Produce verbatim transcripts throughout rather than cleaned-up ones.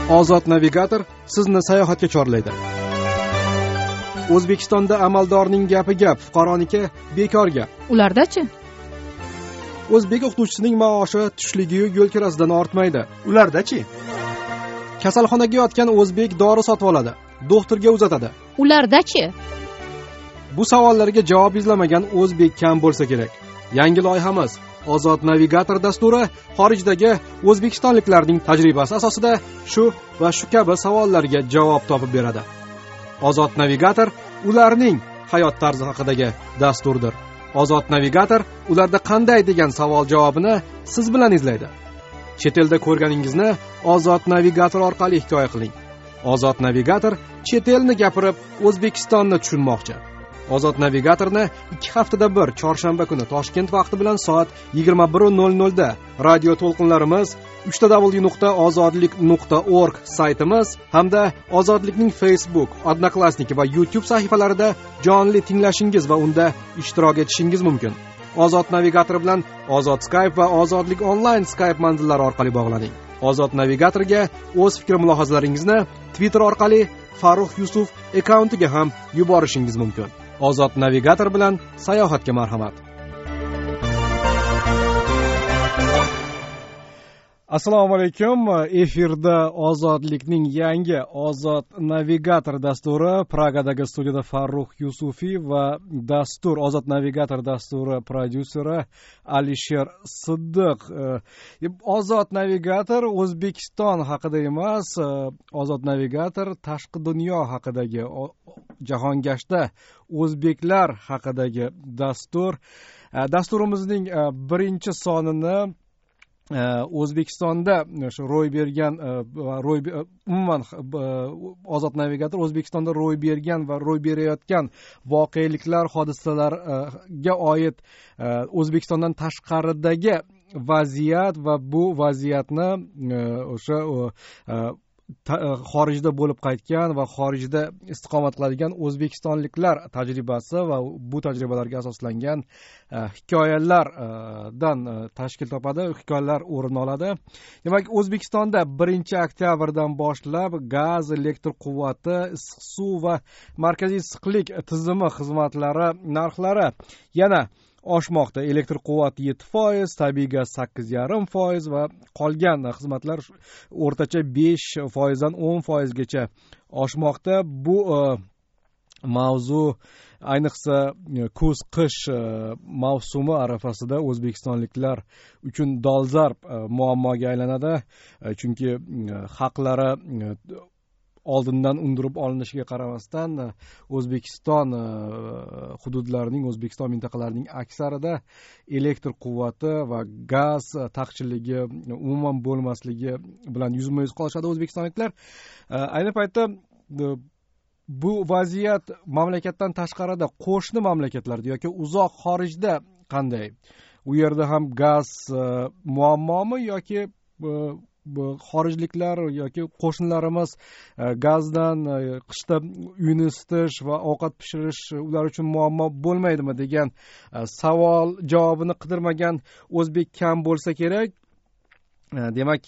Ozod navigator sizni sayohatga chorlaydi. O'zbekistonda amaldorning gapi gap, fuqaroniki bekor gap. Ularda-chi? O'zbek o'qituvchisining maoshi tushligi yo'l kirasidan ortmaydi. Ularda-chi? Kasalxonaga yotgan o'zbek dori sotib oladi, doktorga uzatadi. Ularda-chi? Bu savollarga javob izlamagan o'zbek kam bo'lsa kerak. Yangi loyihamiz Ozod navigator dasturi xorijdagi o'zbekistonliklarning tajribasi asosida shu va shu kabi savollarga javob topib beradi. Ozod navigator ularning hayot tarzi haqidagi dasturdir. Ozod navigator ularda qanday degan savol javobini siz bilan izlaydi. Chet elda ko'rganingizni Ozod navigator orqali hikoya qiling. Ozod navigator chet elni gapirib O'zbekistonni tushunmoqchi. Ozod navigatorni ikki haftada bir chorshanba kuni Toshkent vaqti bilan soat yigirma bir nol nol da radio to'lqinlarimiz uch w nuqta ozodlik nuqta org saytimiz hamda Ozodlikning Facebook, Odnoklassniki va YouTube sahifalarida jonli tinglashingiz va unda ishtirok etishingiz mumkin. Ozod navigator bilan Ozod Skype va Ozodlik onlayn Skype manzillari orqali bog'laning. Ozod navigatorga o'z fikr mulohazalaringizni Twitter orqali Farruh Yusuf akkauntiga ham yuborishingiz mumkin. Ozod navigator bilan sayohatga marhamat. Assalomu alaykum. Efirda Ozodlikning yangi Ozod navigator dasturi. Pragadagi studiyada Farruh Yusufiy va dastur Ozod navigator dasturi prodyuseri Alisher Siddiq. Ozod navigator O'zbekiston haqida emas, Ozod navigator tashqi dunyo haqidagi, jahongashta o'zbeklar haqidagi dastur. Dasturimizning birinchi sonini O'zbekistonda shu ro'y bergan ro'y umuman Ozod navigator O'zbekistonda ro'y bergan va ro'y berayotgan voqeliklar, hodisalarga oid O'zbekistondan tashqaridagi vaziyat va bu vaziyatni o'sha xorijda bo'lib qaytgan va xorijda istiqomat qiladigan o'zbekistonliklar tajribasi va bu tajribalarga asoslangan hikoyalardan tashkil topadi, hikoyalar o'rin oladi. Demak, O'zbekistonda birinchi oktyabrdan boshlab gaz, elektr quvvati, issiq suv va markaziy issiqlik tizimi xizmatlari narxlari yana oshmoqda. Elektr quvvati yetti foiz, tabiiy gaz sakkiz yarim foiz va qolgan xizmatlar o'rtacha besh foizdan o'n foizgacha oshmoqda. Bu mavzu ayniqsa kuz-qish mavsumi arafasida o'zbekistonliklar uchun dolzarb muammoga aylanadi. Chunki haqlari oldindan undirib olinishiga qaramasdan O'zbekiston hududlarining, O'zbekiston mintaqalarining aksarida elektr quvvati va gaz taqchilligi umuman bo'lmasligi bilan yuzma-yuz qolishadi o'zbekistonliklar. Ayni paytda bu vaziyat mamlakatdan tashqarida, qo'shni mamlakatlarda yoki uzoq xorijda qanday? U yerda ham gaz muammomi yoki xorijliklar yoki qo'shnilarimiz gazdan qishda uyni isitish va ovqat pishirish ular uchun muammo bo'lmaydimi degan savol javobini qidirmagan o'zbek kam bo'lsa kerak. Demak,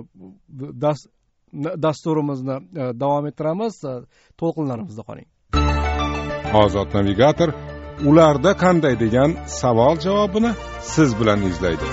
dasturimizni davom ettiramiz. To'lqinlarimizda qoling. Ozod navigator ularda qanday degan savol javobini siz bilan izlaydi.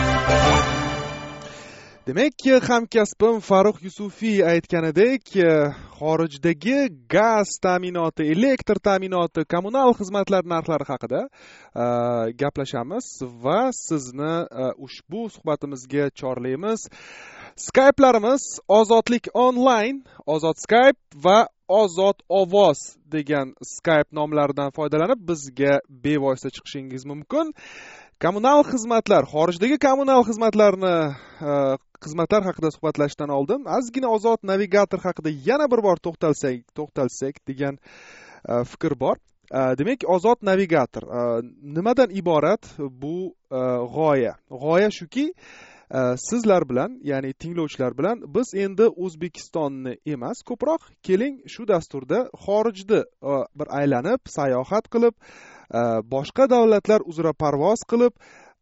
Demak, hamkasbim Farruh Yusufiy aytganidek, xorijdagi gaz ta'minoti, elektr ta'minoti, kommunal xizmatlar narxlari haqida gaplashamiz va sizni ushbu suhbatimizga chorlaymiz. Skype'larimiz Ozodlik onlayn, Ozod Skype va Ozod ovoz degan Skype nomlaridan foydalanib bizga bevosita chiqishingiz mumkin. Kommunal xizmatlar, xorijdagi kommunal xizmatlarni xizmatlar haqida suhbatlashishdan oldin ozgina Ozod navigator haqida yana bir bor to'xtalsak, to'xtalsak degan fikr bor. Demak, Ozod navigator nimadan iborat bu g'oya? G'oya shuki, sizlar bilan, ya'ni tinglovchilar bilan biz endi O'zbekistonni emas, ko'proq keling shu dasturda xorijda bir aylanib, sayohat qilib, boshqa davlatlar uzra parvoz qilib,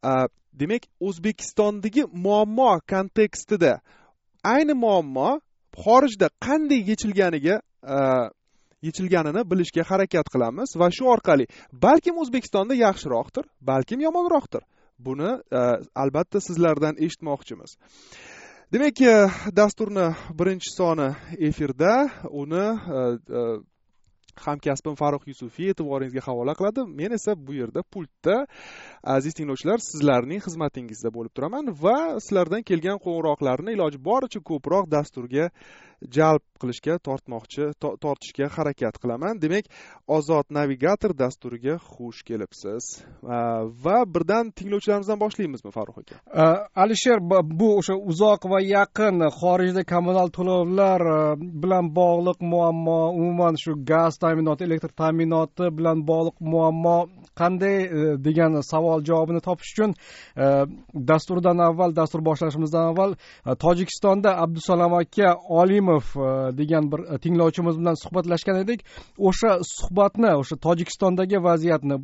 demak, O'zbekistondagi muammo kontekstida ayni muammo xorijda qanday yechilganiga yechilganini bilishga harakat qilamiz va shu orqali balkim O'zbekistonda yaxshiroqdir, balkim yomonroqdir. Buni albatta sizlardan eshitmoqchimiz. Demak, dasturni birinchi soni efirda, uni hamkasbim Farruh Yusufiy e'tiboringizga havola qiladi. Men esa bu yerda pultda, aziz tinglovchilar, sizlarning xizmatingizda bo'lib turaman va sizlardan kelgan qo'ng'iroqlarni iloji boricha ko'proq dasturga jalb qilishga, tortmoqchi, tortishga harakat qilaman. Demak, Ozod navigator dasturiga xush kelibsiz. Va birdan tinglovchilarimizdan boshlaymizmi, Farruh aka? Alisher, bu o'sha uzoq va yaqin xorijda kommunal to'lovlar bilan bog'liq muammo, umuman shu gaz ta'minoti, elektr ta'minoti bilan bog'liq muammo qanday degan savol javobini topish uchun dasturdan avval, dastur boshlashimizdan avval Tojikistonda Abdusalom aka Olimov degan bir tinglovchimiz bilan suhbatlashgan edik. O'sha suhbatni, o'sha Tojikistondagi vaziyatni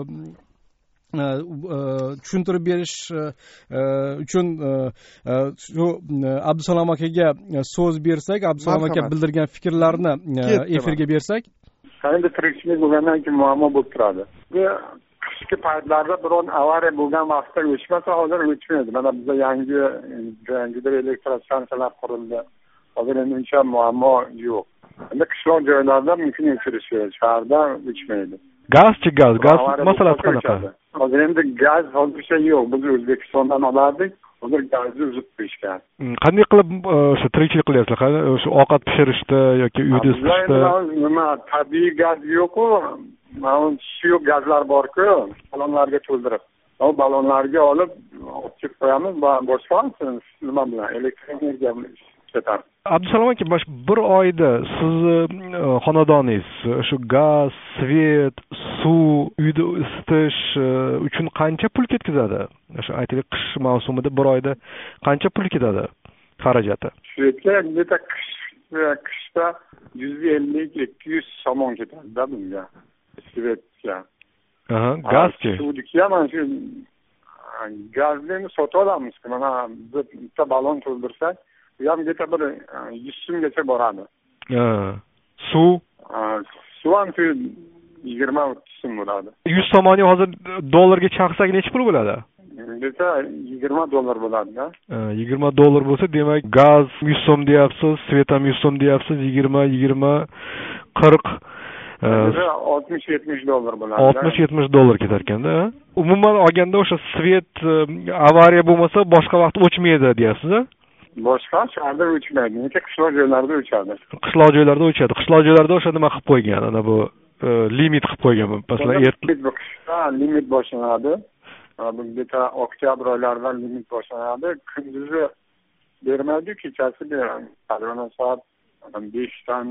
tushuntirib berish uchun shu Abdusalom akaga so'z bersak, Abdusalom aka bildirgan fikrlarni efirga bersak. Endi tirikchilik bo'lgandan keyin muammo bo'lib turadi. Bu qishki paytlarda biron avariya bo'lgan vaqtda o'chmasa, hozir o'chmaydi. Mana bizda yangi yangi elektrostansiyalar qurildi. Hozir endi uncha muammo yo'q. Endi qishloq joylarda mumkin o'chirish kerak, shaharda o'chmaydi. Gazchi gaz, gaz masalasi qanaqa? Hozir endi gaz hozircha yo'q. Biz O'zbekistondan olardik. Hozir gazni uzib qo'yishgan. Qanday qilib o'sha tirikchilik qilyapsizlar? O'sha ovqat pishirishda yoki uyda isitishda? Nima, tabiiy gaz yo'q-ku, mana suyuq gazlar bor-ku, balonlarga to'ldirib. O balonlarga olib olib qo'yamiz, boshqa nima bilan elektr energiya ketadi. Abdusalom aka, bir oyda sizni xonadoningiz shu gaz, svet, suv, uyda isitish uchun qancha pul ketkazadi? O'sha aytaylik, qish mavsumida bir oyda qancha pul ketadi xarajati? Svetga neta qishda yuz ellik ikki yuz somon ketadi-da bunga. Svetga. Aha, gazchi. Suvga mana shu gazni sotib olamiz. Mana bitta balon to'ldirsak, ham geta bir yuz so'mgacha boradi. Ha. Suv? Suv ham yigirma o'ttiz so'm bo'ladi. yuz somonni hozir dollarga chaqirsak necha pul bo'ladi? Desa yigirma dollar bo'ladi-da. yigirma dollar bo'lsa, demak, gaz yuz so'm deyapsiz, svet ham yuz so'm deyapsiz, yigirma, yigirma, qirq oltmish yetmish dollar bo'ladi. oltmish yetmish dollar ketar ekanda. Umuman olganda o'sha svet avariya bo'lmasa, boshqa vaqt o'chmaydi deyapsiz-a? Boshqa shaharda o'chmaydi. Nega qishloq joylarda o'chadi? Qishloq joylarda o'chadi. Qishloq joylarda o'sha nima qilib qo'ygan, ana bu limit qilib qo'ygan. Masalan, ertalab limit boshlanadi. Bu beta oktyabr oylaridan limit boshlanadi. Kunduzi bermaydi, kechasi beradi. Mana soat beshdan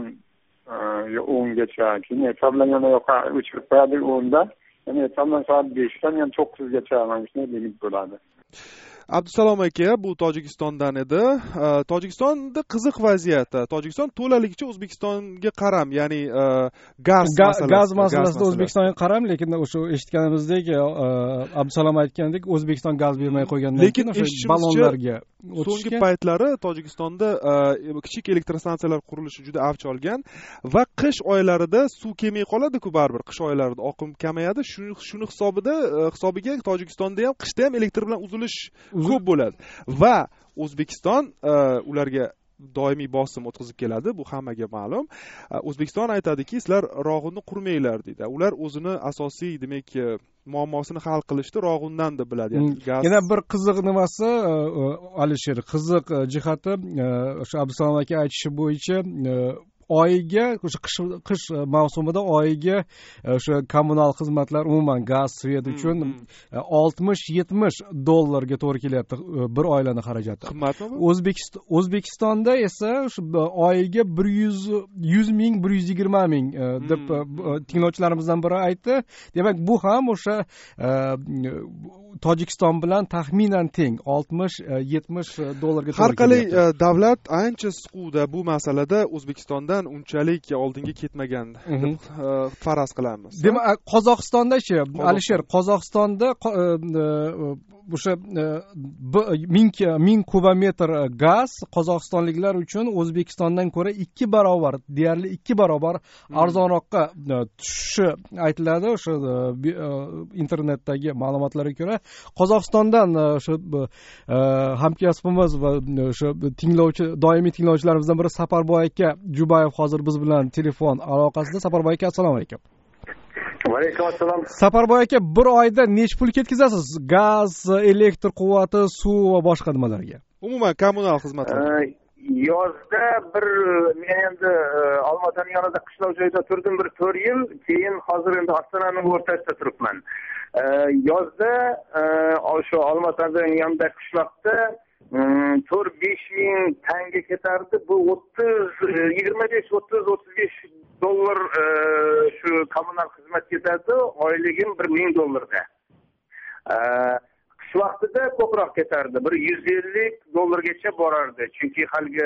o'ngacha. Keyin ertalab yana yo'q o'chirib qo'yadi o'nda. Yana ertalab soat beshdan yana to'qqizgacha mana shunday limit bo'ladi. Abdusalom aka, bu Tojikistondan edi. Tojikistonda qiziq vaziyat. Tojikiston to'laligicha O'zbekistonga qaram, ya'ni gaz masalasida. Gaz masalasida O'zbekistonga qaram, lekin o'sha eshitganimizdek, Abdusalom aytgandek, O'zbekiston gaz bermay qo'ygandan keyin o'sha balonlarga so'nggi paytlari Tojikistonda kichik elektrostansiyalar qurilishi juda avj olgan va qish oylarida suv kelmay qoladi-ku, baribir qish oylarida oqim kamayadi. Shuni hisobida hisobiga Tojikistonda ham qishda ham elektr bilan uzilish ko'p bo'ladi va O'zbekiston ularga doimiy bosim o'tkazib keladi, bu hammaga ma'lum. O'zbekiston aytadiki, sizlar Rog'unni qurmanglar deydi. Ular o'zini asosiy, demak, muammosini hal qilishni Rog'undan deb biladi. Yana bir qiziq nimasi, Alisher, qiziq jihati, o'sha Abdusalom aka aytishi bo'yicha oyiga, o'sha qish qish mavsumida oyiga o'sha kommunal xizmatlar, umuman gaz, svet uchun oltmish yetmish dollarga to'g'ri kelyapti bir oilaning xarajati. Qimmatmi bu? O'zbekiston O'zbekistonda esa o'sha oyiga bir yuz ming, bir yuz yigirma ming deb tinglovchilarimizdan biri aytdi. Demak, bu ham o'sha Tojikiston bilan taxminan teng, oltmish yetmish dollarga to'g'ri kelyapti. Har qalay davlat ancha siquvda bu masalada O'zbekistondan unchalik oldinga ketmagan deb faraz qilamiz. Demak, Qozog'istondachi, Alisher, Qozog'istonda o'sha ming ming kubometr gaz qozog'istonliklar uchun O'zbekistondan ko'ra ikki barobar, deyarli ikki barobar arzonroqqa tushishi aytiladi. O'sha internetdagi ma'lumotlarga ko'ra Qozog'istondan o'sha hamkasbimiz va o'sha tinglovchi, doimiy tinglovchilarimizdan biri Safarboy aka Jubayev hozir biz bilan telefon aloqasida. Safarboy aka, assalomu alaykum. Va alaykum assalom. Safarboy aka, bir oyda necha pul ketkazasiz? Gaz, elektr quvvati, suv va boshqa nimalarga? Umuman kommunal xizmatlar. Yozda bir men endi Olmaotaning yonida qishloq joyda turdim bir to'rt yil, keyin hozir endi Ostonaning o'rtasida turibman. Yozda o'sha Olmaotaning yonida qishloqda to'rt besh ming tanga ketardi. Bu o'ttiz yigirma besh o'ttiz o'ttiz besh dollar shu kommunal xizmat ketadi. Oyligim bir ming dollarda. Qish vaqtida ko'proq ketardi. Bir yuz ellik dollargacha borardi. Chunki haligi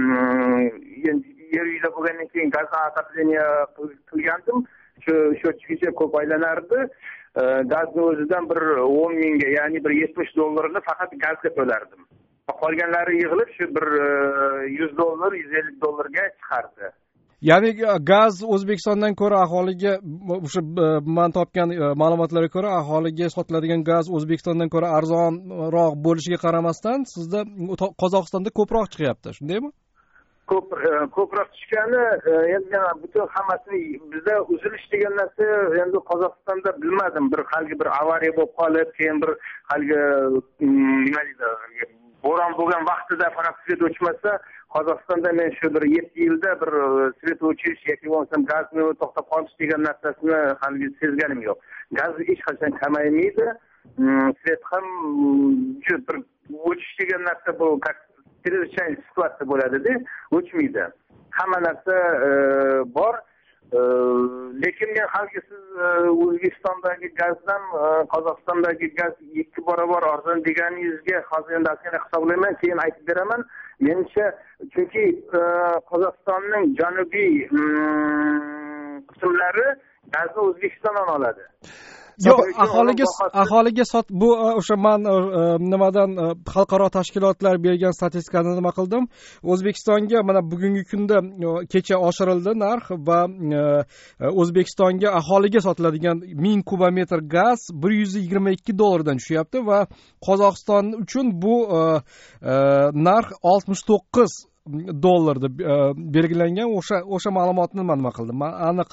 yer yuzida bo'lgandan keyin gaz отопление qilgandim. Shu sho'chgacha ko'p aylanardi. Gazni o'zidan bir o'n mingga, ya'ni bir yetmish dollarni faqat gazga to'lardim. Qolganlari yig'ilib shu bir yuz dollar, yuz ellik dollarga chiqardi. Ya'ni gaz O'zbekistondan ko'ra aholiga, o'sha men topgan ma'lumotlarga ko'ra aholiga sotiladigan gaz O'zbekistondan ko'ra arzonroq bo'lishiga qaramasdan sizda Qozog'istonda ko'proq chiqyapti, shundaymi? Ko'p ko'proq chiqqani endi butun hammasini bizda uzilish degan narsa endi Qozog'istonda bilmadim. Bir haligi bir avariya bo'lib qolib, keyin bir haligi nima deydi, bo'ron bo'lgan vaqtida faqat svet o'chmasa, Qozog'istonda men shu bir yetti yilda bir svet o'chish yoki bo'lmasam gazni to'xtab qolish degan narsasini haligi sezganim yo'q. Gaz hech qachon kamaymaydi. Svet ham shu bir o'chish degan narsa bu чрезвычайный situatsiya bo'ladi-da, o'chmaydi. Hamma narsa bor. Lekin men haligi siz O'zbekistondagi gazdan Qozog'istondagi gaz ikki barobar arzon deganingizga hozir endi aqlini hisoblayman, keyin aytib beraman. Menimcha, chunki Qozog'istonning janubiy qismlari gazni O'zbekistondan oladi. Yo'q, aholiga aholiga sot bu o'sha men nimadan xalqaro tashkilotlar bergan statistikani nima qildim. O'zbekistonga mana bugungi kunda kecha oshirildi narx va O'zbekistonga aholiga sotiladigan ming kubometr gaz bir yuz yigirma ikki dollardan tushyapti va Qozog'iston uchun bu narx oltmish to'qqiz dollarda belgilangan. O'sha o'sha ma'lumotni men nima qildim? Men aniq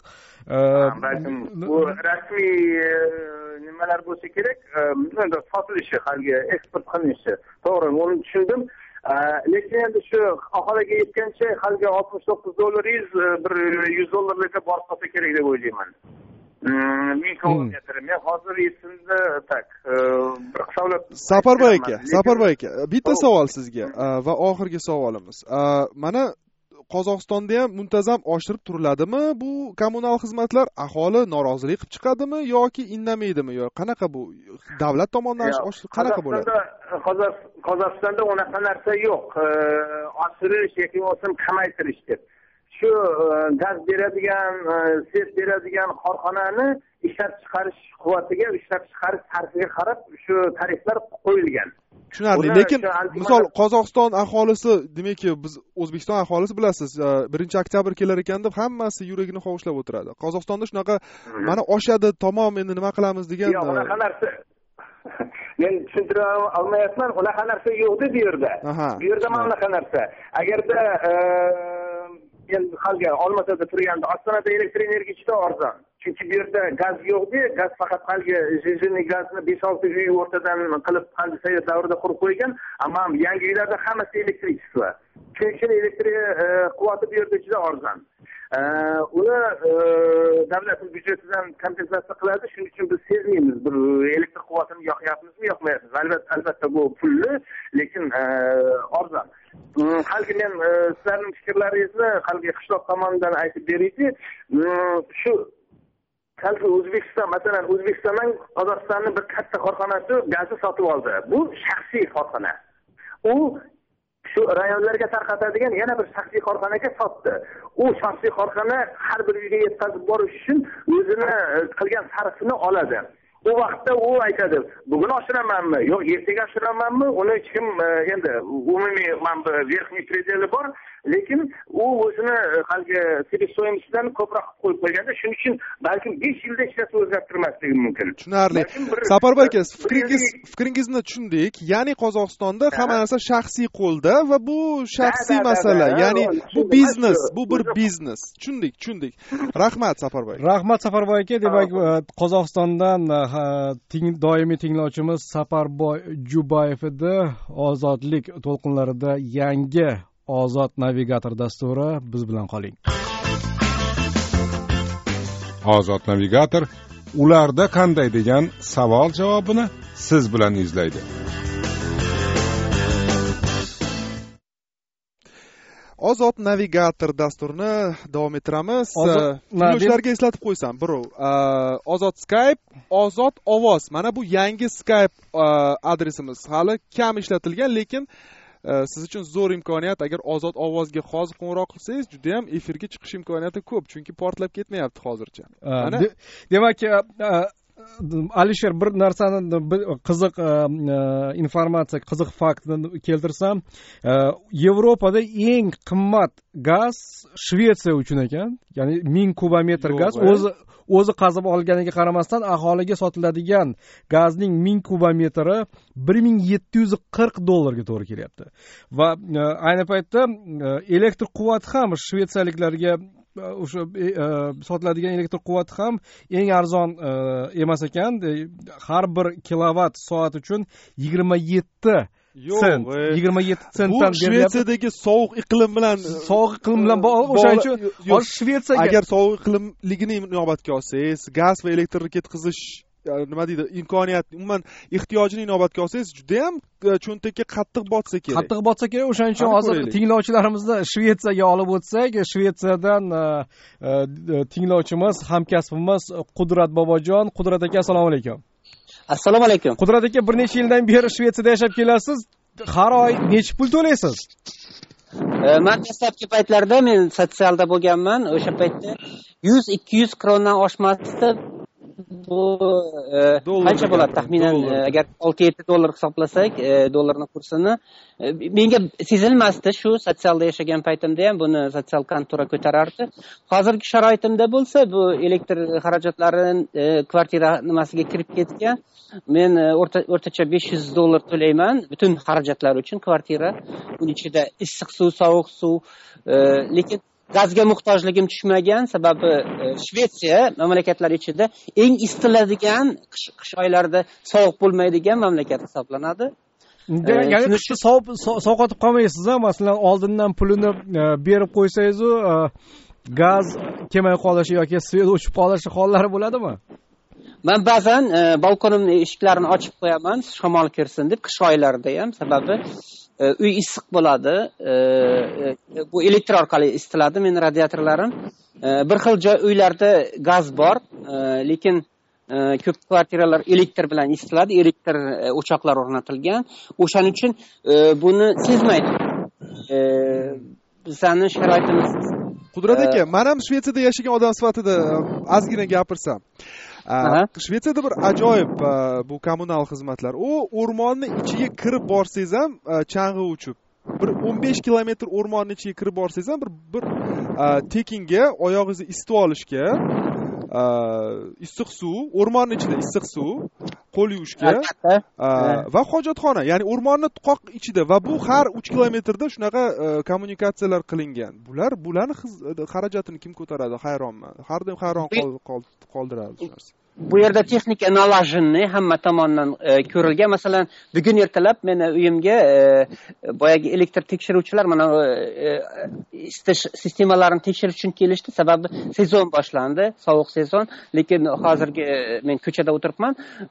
bu rasmiy nimalar bo'lsa kerak, endi sotilishi, haligi eksport qilinishi. To'g'ri, uni tushundim. Lekin endi shu aholiga yetgancha haligi oltmish to'qqiz dollar bir yuz dollarlarga borib qolsa kerak deb o'ylayman. ming kilometr. Men hozir esimda tak bir hisoblab. Safarboy aka, Safarboy aka, bitta savol sizga va oxirgi savolimiz. Mana Qozog'istonda ham muntazam oshirib turiladimi bu kommunal xizmatlar? Aholi norozilik qilib chiqadimi yoki indamaydimi? Yo, qanaqa bu davlat tomonidan oshirib qanaqa bo'ladi? Qozog'istonda unaqa narsa yo'q. Oshirish yoki bo'lmasam kamaytirish deb. Shu gaz beradigan, svet beradigan korxonani ishlab chiqarish quvvatiga, ishlab chiqarish tartibiga qarab shu tariflar qo'yilgan. Tushunarli, lekin misol Qozog'iston aholisi, demakki biz O'zbekiston aholisi bilasiz, birinchi oktyabr kelar ekan deb hammasi yuragini hovuchlab o'tiradi. Qozog'istonda shunaqa mana oshadi, tamom endi nima qilamiz degan. Yo'q, unaqa narsa. Men tushuntira olmayapman, unaqa narsa yo'q-da bu yerda. Bu yerda mana unaqa narsa. Agarda endi halga Olmaotada turganda Ostonada elektr energiya arzon. Chunki bu yerda gaz yo'q-da, gaz faqat halga jejini gazni besh olti uy o'rtadan qilib halgi Sovet davrida qurib qo'ygan, ammo yangi uylarda hammasi elektrичество. Chunki elektr quvvati bu yerda juda arzon. Uni davlat byudjetidan kompensatsiya qiladi, shuning uchun biz sezmaymiz bir elektr quvvatini yoqyapmizmi, yoqmayapmiz. Albatta, albatta bu pulli, lekin arzon. Halgi men sizlarning fikrlaringizni halgi qishloq tomonidan aytib beraylik. Shu halgi O'zbekiston, masalan, O'zbekistondan Qozog'istonning bir katta korxonasi gazni sotib oldi. Bu shaxsiy korxona. U shu rayonlarga tarqatadigan yana bir shaxsiy korxonaga sotdi. U shaxsiy korxona har bir uyga yetkazib borish uchun o'zini qilgan sarfini oladi. u vaqtda u aytadi, bugun oshiramanmi yo'q ertaga oshiramanmi, uni hech kim endi umumiy mana verxniy predeli bor, lekin u o'zini haligi себестоимостьdan ko'proq qo'yib qo'yganda, shuning uchun balkim besh yilda hech narsa o'zgartirmasligi mumkin. Tushunarli. Saparboy aka, fikringiz fikringizni tushundik. Ya'ni Qozog'istonda hamma narsa shaxsiy qo'lda va bu shaxsiy masala. Ya'ni bu biznes, bu bir biznes. Tushundik, tushundik. Rahmat Saparboy. Rahmat Saparboy aka. Demak, Qozog'istondan doimiy tinglovchimiz Saparboy Jubayev edi. Ozodlik to'lqinlarida yangi Ozod navigator dasturi, biz bilan qoling. Ozod navigator ularda qanday degan savol javobini siz bilan izlaydi. Ozod navigator dasturini davom ettiramiz. Tinglovchilarga eslatib qo'ysam, birov Ozod Skype, Ozod ovoz. Mana bu yangi Skype adresimiz. Hali kam ishlatilgan, lekin siz uchun zo'r imkoniyat. Agar Ozod ovozga hozir qo'ng'iroq qilsangiz, juda ham efirga chiqish imkoniyati ko'p, chunki portlab ketmayapti hozircha. Mana demak, Alisher, bir narsani qiziq informatsiya, qiziq faktni keltirsam, Yevropada eng qimmat gaz Shvetsiya uchun ekan. Ya'ni ming kubometr gaz o'zi o'zi qazib olganiga qaramasdan aholiga sotiladigan gazning ming kubometri bir ming yetti yuz qirq dollarga to'g'ri kelyapti. Va ayni paytda elektr quvvati ham shvetsiyaliklarga o'sha sotiladigan elektr quvvati ham eng arzon emas ekan. Har bir kilovat soat uchun yigirma yetti sent, yigirma yetti sentdan beryapti. Bu Shvetsiyadagi sovuq iqlim bilan sovuq iqlim bilan o'shaning uchun hozir Shvetsiyaga agar sovuq iqlimligini inobatga olsangiz, gaz va elektrni ketkazish nima deydi, imkoniyat, umuman ehtiyojini inobatga olsangiz, juda ham cho'ntakka qattiq botsa kerak. Qattiq botsa kerak. O'shaning uchun hozir tinglovchilarimizni Shvetsiyaga olib o'tsak, Shvetsiyadan tinglovchimiz, hamkasbimiz Qudrat Bobojon. Qudrat aka, assalomu alaykum. Assalomu alaykum. Qudrat aka, bir necha yildan beri Shvetsiyada yashab kelasiz. Har oy necha pul to'laysiz? Men dastlabki paytlarda men sotsialda bo'lganman. O'sha paytda yuz ikki yuz krondan oshmasdi. Bu qancha bo'ladi taxminan, agar olti yetti dollar hisoblasak, dollarning kursini menga sezilmasdi. Shu sotsialda yashagan paytimda ham buni sotsial kontora ko'tarardi. Hozirgi sharoitimda bo'lsa, bu elektr xarajatlari kvartira nimasiga kirib ketgan. Men o'rtacha besh yuz dollar to'layman butun xarajatlar uchun kvartira. Uning ichida issiq suv, sovuq suv, lekin gazga muhtojligim tushmagan. Sababi Shvetsiya mamlakatlar ichida eng isitiladigan, qish oylarida sovuq bo'lmaydigan mamlakat hisoblanadi. Ya'ni qishda sovqotib qolmaysiz, masalan, oldindan pulini berib qo'ysangiz, gaz kelmay qolishi yoki svet o'chib qolishi hollari bo'ladimi? Men ba'zan balkonimni eshiklarini ochib qo'yaman, shamol kirsin deb, qish oylarida ham. Sababi uy issiq bo'ladi. Bu elektr orqali isitiladi meni radiatorlarim. Bir xil joy uylarda gaz bor, lekin ko'p kvartiralar elektr bilan isitiladi, elektr o'choqlar o'rnatilgan. O'shaning uchun buni sezmaydi. Bizning sharoitimiz. Qudrat aka, men ham Shvetsiyada yashagan odam sifatida ozgina gapirsam. Shvetsiyada bir ajoyib bu kommunal xizmatlar. U o'rmonning ichiga kirib borsangiz ham chang'i uchib, bir o'n besh kilometr o'rmonning ichiga kirib borsangiz ham bir bir tekinga oyog'ingizni isitib olishga, issiq suv, o'rmonning ichida issiq suv, qo'l yuvishga va hojatxona, ya'ni o'rmonning qoq ichida, va bu har uch kilometrda shunaqa kommunikatsiyalar qilingan. Bular bularni xarajatini kim ko'taradi? Hayronman. Har doim hayron qoldiradi shu narsa. Bu yerda texnika nalajinni hamma tomonidan ko'rilgan. Masalan, bugun ertalab meni uyimga boyagi elektr tekshiruvchilar mana isitish sistemalarini tekshirish uchun kelishdi. Sababi sezon boshlandi, sovuq sezon. Lekin hozirgi men ko'chada o'tiribman.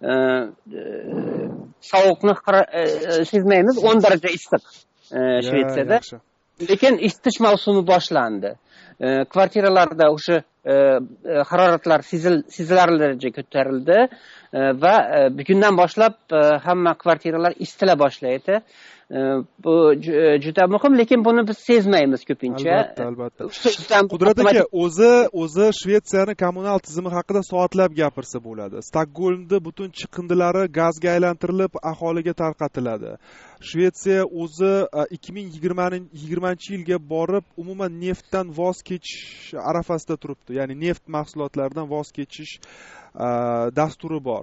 Sovuqni sezmaymiz, o'n daraja issiq Shvetsiyada. Lekin isitish mavsumi boshlandi. Kvartiralarda o'sha haroratlar sezilarli darajaga ko'tarildi va bugundan boshlab hamma kvartiralar isitila boshlaydi. bu juda muhim, lekin buni biz sezmaymiz ko'pincha. Albatta, albatta. Qudrat aka, o'zi o'zi Shvetsiyani kommunal tizimi haqida soatlab gapirsa bo'ladi. Stokgolmda butun chiqindilari gazga aylantirilib, aholiga tarqatiladi. Shvetsiya o'zi ikki ming yigirmanchi yilga borib, umuman neftdan voz kechish arafasida turibdi. Ya'ni neft mahsulotlaridan voz kechish dasturi bor.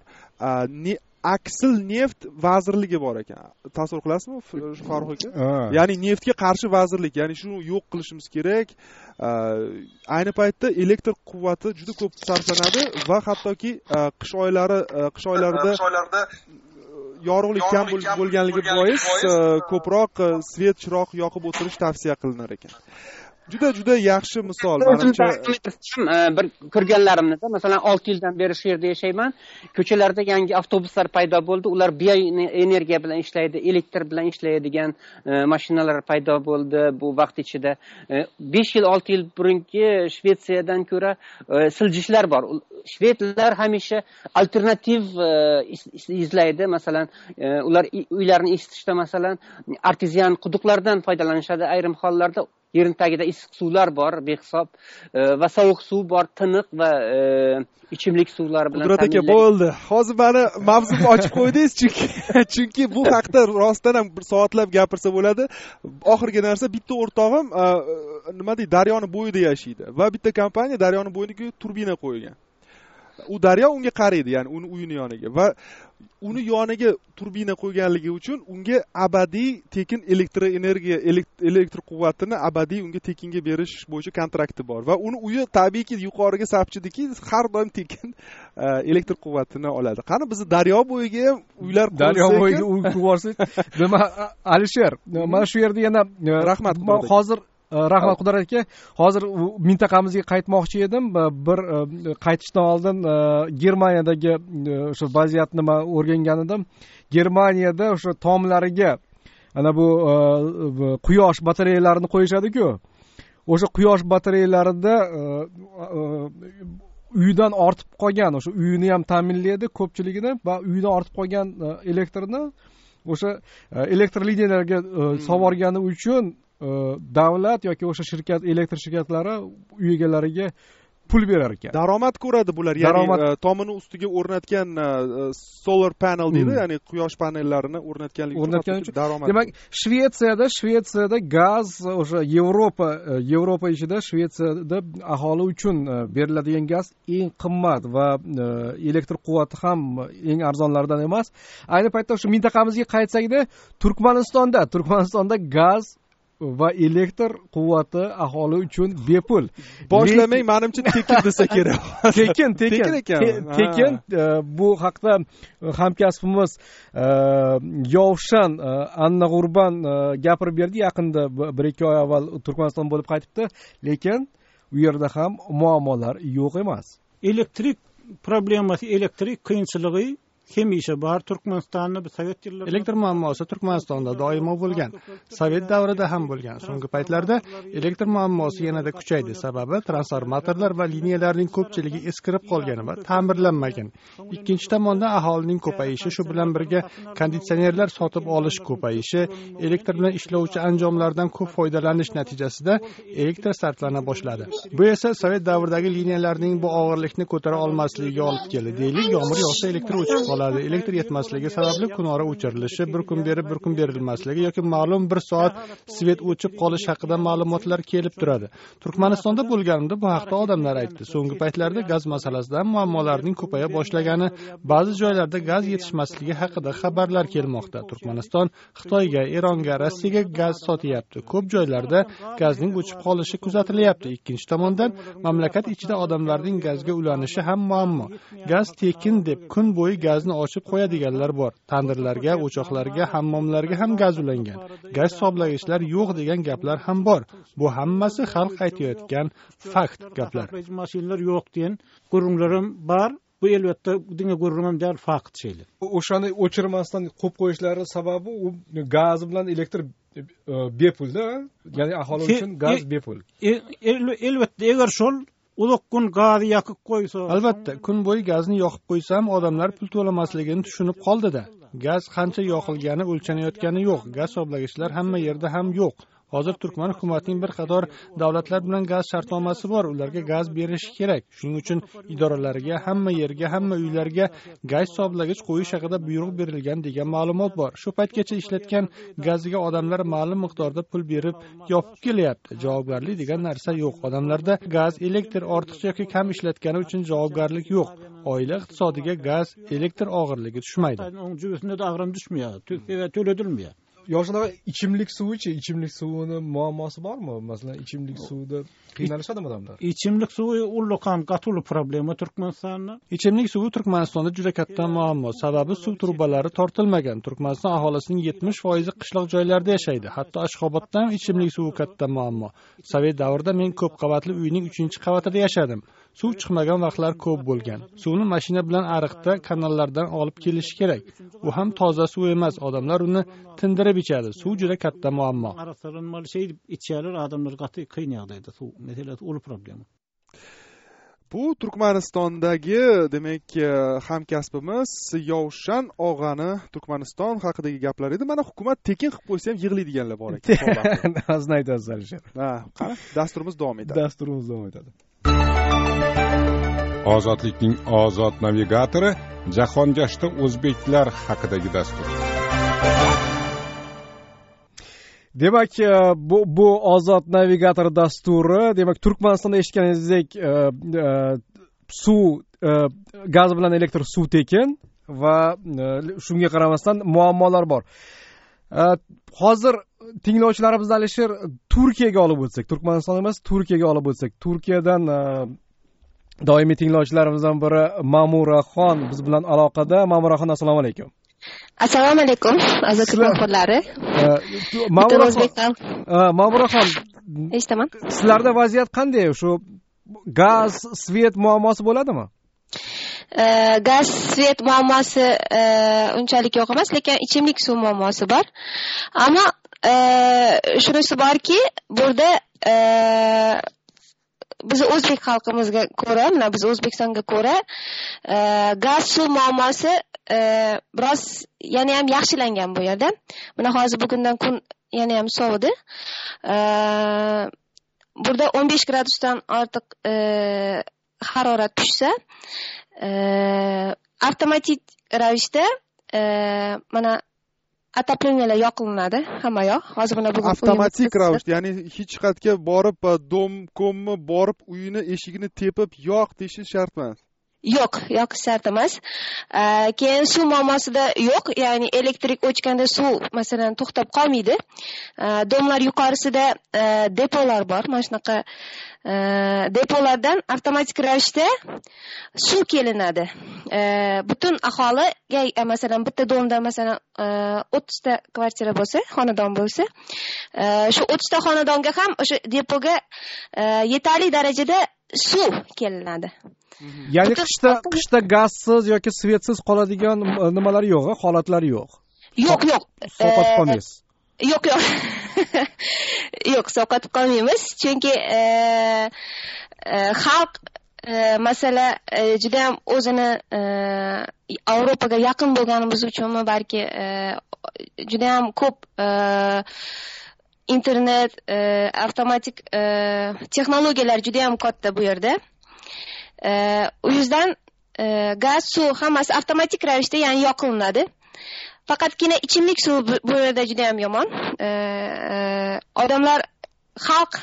Aksil neft vazirligi bor ekan. Tasavvur qilasizmi, Farruh aka? Ya'ni neftga qarshi vazirlik, ya'ni shuni yo'q qilishimiz kerak. Ayni paytda elektr quvvati juda ko'p sarflanadi va hattoki qish oylari qish oylarida yorug'lik kam bo'lganligi bois ko'proq svet chiroq yoqib o'tirish tavsiya qilinar ekan. Juda juda yaxshi misol. Menimcha bir ko'rganlarimda, masalan, olti yildan beri shu yerda yashayman. Ko'chalarda yangi avtobuslar paydo bo'ldi. Ular bioenergiya bilan ishlaydi, elektr bilan ishlaydigan mashinalar paydo bo'ldi bu vaqt ichida. besh yil, olti yil burungi Shvetsiyadan ko'ra siljishlar bor. Shvedlar hamisha alternativ izlaydi. Masalan, ular uylarini isitishda masalan artezian quduqlardan foydalanishadi. Ayrim hollarda yerin tagida issiq suvlar bor, behisob, va sovuq suv bor, tiniq va ichimlik suvlari bilan. Qudrat aka, bo'ldi. Hozir meni mavzuni ochib qo'ydingiz, chunki chunki bu haqda rostdan ham bir soatlab gapirsa bo'ladi. Oxirgi narsa, bitta o'rtog'im nima deydi, daryoni bo'yida yashaydi va bitta kompaniya daryoni bo'yiga turbina qo'ygan. U daryo unga qaraydi, ya'ni uni uyini yoniga, va uni yoniga turbina qo'yganligi uchun unga abadiy tekin elektr energiya, elektr quvvatini abadiy unga tekinga berish bo'yicha kontrakti bor va uni uyi tabiiyki yuqoriga sapchidiki, har doim tekin elektr quvvatini oladi. Qani bizni daryo bo'yiga ham uylar qursak, daryo bo'yiga uy qursak, nima Alisher, mana shu yerda yana rahmat. Hozir rahmat Qudrat aka, hozir mintaqamizga qaytmoqchi edim. Bir qaytishdan oldin Germaniyadagi o'sha vaziyatni men o'rgangan edim. Germaniyada o'sha tomlariga ana bu quyosh batareyalarini qo'yishadi-ku. O'sha quyosh batareyalarida uydan ortib qolgan, o'sha uyini ham ta'minlaydi ko'pchiligini va uydan ortib qolgan elektrni o'sha elektr liniyalarga sovorgani uchun davlat yoki o'sha shirkat, elektr shirkatlari uy egalariga pul berar ekan. Daromad ko'radi bular, ya'ni tomini ustiga o'rnatgan solar panel deydi, ya'ni quyosh panellarini o'rnatganligi uchun daromad. Demak, Shvetsiyada, Shvetsiyada gaz o'sha Yevropa, Yevropa ichida Shvetsiyada aholi uchun beriladigan gaz eng qimmat va elektr quvvati ham eng arzonlaridan emas. Ayni paytda o'sha mintaqamizga qaytsakda, Turkmanistonda, Turkmanistonda gaz va elektr quvvati aholi uchun bepul. Boshlamang, menimcha tekin desa kerak. Tekin, tekin ekan. Tekin. Bu haqda hamkasbimiz Yovshan Anna G'urban gapirib berdi, yaqinda bir ikki oy avval Turkmaniston bo'lib qaytibdi, lekin u yerda ham muammolar yo'q emas. Elektrik problemasi, elektrik qiyinchiligi hamisha bor. Turkmanistonda Sovet yillarida elektr muammosi Turkmanistonda doimo bo'lgan. Sovet davrida ham bo'lgan. So'nggi paytlarda elektr muammosi yanada kuchaydi. Sababi transformatorlar va liniyalarning ko'pchiligi eskirib qolgani va ta'mirlanmagan. Ikkinchi tomondan aholining ko'payishi, shu bilan birga konditsionerlar sotib olish ko'payishi, elektr bilan ishlovchi anjomlardan ko'p foydalanish natijasida elektr sarflana boshladi. Bu esa Sovet davridagi liniyalarning bu og'irlikni ko'tara olmasligiga olib keldi. Deylik, yomg'ir yog'sa elektr o'chib qoladi. Elektr yetmasligi sababli kunora o'chirilishi, bir kun berib bir kun berilmasligi yoki ma'lum bir soat svet o'chib qolish haqida ma'lumotlar kelib turadi. Turkmanistonda bo'lganimda bu haqda odamlar aytdi. So'nggi paytlarda gaz masalasidan muammolarning ko'paya boshlagani, ba'zi joylarda gaz yetishmasligi haqida xabarlar kelmoqda. Turkmaniston Xitoyga, Eronga, Rossiyaga gaz sotyapti. Ko'p joylarda gazning o'chib qolishi kuzatilyapti. Ikkinchi tomondan mamlakat ichida odamlarning gazga ulanishi ham muammo. Gaz tekin deb kun bo'yi gazni ochib qo'yadiganlar bor. Tandirlarga, o'choqlarga, hammomlarga ham gaz ulangan. Gaz hisoblagichlar yo'q degan gaplar ham bor. Bu hammasi xalq aytayotgan fakt gaplar. Mashinalar yo'q degan gurunglarim bor. Bu elbette dinga gururman der fakt şeyler. O'shani o'chirmasdan qo'yib qo'yishlari sababi u gaz bilan elektr bepulda, ya'ni aholi uchun gaz bepul. Elbette eğer şol uloq kun gazni yoqib qo'ysa, albatta kun bo'yi gazni yoqib qo'ysam odamlar pul to'lamasligini tushunib qoldi-da. Gaz qancha yoqilgani o'lchanayotgani yo'q. Gaz hisoblagichlar hamma yerda ham yo'q. Hozir Turkman hukumatining bir qator davlatlar bilan gaz shartnomasi bor. Ularga gaz berishi kerak. Shuning uchun idoralariga, hamma yerga, hamma uylarga gaz hisoblagich qo'yish haqida buyruq berilgan degan ma'lumot bor. Shu paytgacha ishlatgan gaziga odamlar ma'lum miqdorda pul berib yopib kelyapti. Javobgarlik degan narsa yo'q. Odamlarda gaz, elektr ortiqcha yoki kam ishlatgani uchun javobgarlik yo'q. Oila iqtisodiga gaz, elektr og'irligi tushmaydi. Yoshlar ichimlik suvi-chi, ichimlik suvini muammosi bormi? Masalan, ichimlik suvida qiynalishadimi odamlar? İchimlik suvi ulluqam qatuli problema Turkmanistonda. Ichimlik suvi Turkmanistonda juda katta muammo. Sababi suv turbalari tortilmagan. Turkmaniston aholisining yetmish foizi qishloq joylarda yashaydi. Hatto Ashxobodda ham ichimlik suvi katta muammo. Sovet davrida men ko'p qavatli uyning uchinchi qavatida yashadim. Suv chiqmagan vaqtlar ko'p bo'lgan. Suvni mashina bilan ariqda, kanallardan olib kelish kerak. U ham toza suv emas. Odamlar uni tindirib ichadi. Suv juda katta muammo. Araslardan şey içerler adamlar qatı qiynaydi suv. Mesela ul problema. Bu Turkmanistondagi, demak, hamkasbimiz Yovshan og'ani Turkmaniston haqidagi gaplar edi. Mana hukumat tekin qilib qo'ysa ham yig'laydiganlar bor ekan. Azni aytasiz Alisher. Ha, qani, dasturimiz davom etadi. Dasturimiz davom etadi. Ozodlikning ozod navigatori jahongashta o'zbeklar haqidagi dastur. Demak, bu bu ozod navigator dasturi, demak, Turkmanistonda eshitganingizdek suv, gaz bilan elektr suv tekin va shunga qaramasdan muammolar bor. Hozir tinglovchilarimiz Alisher Turkiyaga olib o'tsak, Turkmaniston emas, Turkiyaga olib o'tsak, Turkiyadan doimiy tinglovchilarimizdan biri Ma'muraxon biz bilan aloqada. Ma'muraxon, assalomu alaykum. Assalomu alaykum, aziz kutuvchilarlar. Ma'muraxon, eshitaman. Sizlarda vaziyat qanday? Shu gaz, svet muammosi bo'ladimi? Gaz, svet muammosi unchalik yo'q emas, lekin ichimlik suv muammosi bor. Ammo shunisi borki, burada biz o'zbek xalqimizga ko'ra, mana biz O'zbekistonga ko'ra gaz suv muammosi biroz yana ham yaxshilangan bu yerda. Mana hozir bugundan kun yana ham sovidi. Burada o'n besh gradusdan ortiq harorat tushsa, avtomatik ravishda mana отоплениyalar yoqilinadi hamma yoq. Hozir buni bugun avtomatik ravishda, ya'ni hech qayerga borib, dom kommi borib uyini eshigini tepib yoq deyish shart emas. Yo'q, yoqish shart emas. Keyin suv muammosida yo'q, ya'ni elektrik o'chganda suv masalan to'xtab qolmaydi. Domlar yuqorisida depolar bor, mana shunaqa depolardan avtomatik ravishda suv kelinadi. Butun aholiga, masalan bitta domda masalan o'ttiz ta kvartira bo'lsa, xonadon bo'lsa, shu o'ttiz ta xonadonga ham o'sha depoga yetarli darajada suv kelinadi. Ya'ni qishda qishda gazsiz yoki svetsiz qoladigan nimalar yo'q, holatlar yo'q. Yo'q, yo'q. Sovqotib qolmaysiz. Yo'q, yo'q. Yo'q, sovqotib qolmaymiz, chunki xalq masala juda ham o'zini Yevropaga yaqin bo'lganimiz uchunmi, balki juda ham ko'p internet, avtomatik texnologiyalar juda ham katta bu yerda. U yüzden gaz, suv hammasi avtomatik ravishda, ya'ni yoqilinadi. Faqatgina ichimlik suv bu yerda juda ham yomon. Odamlar, xalq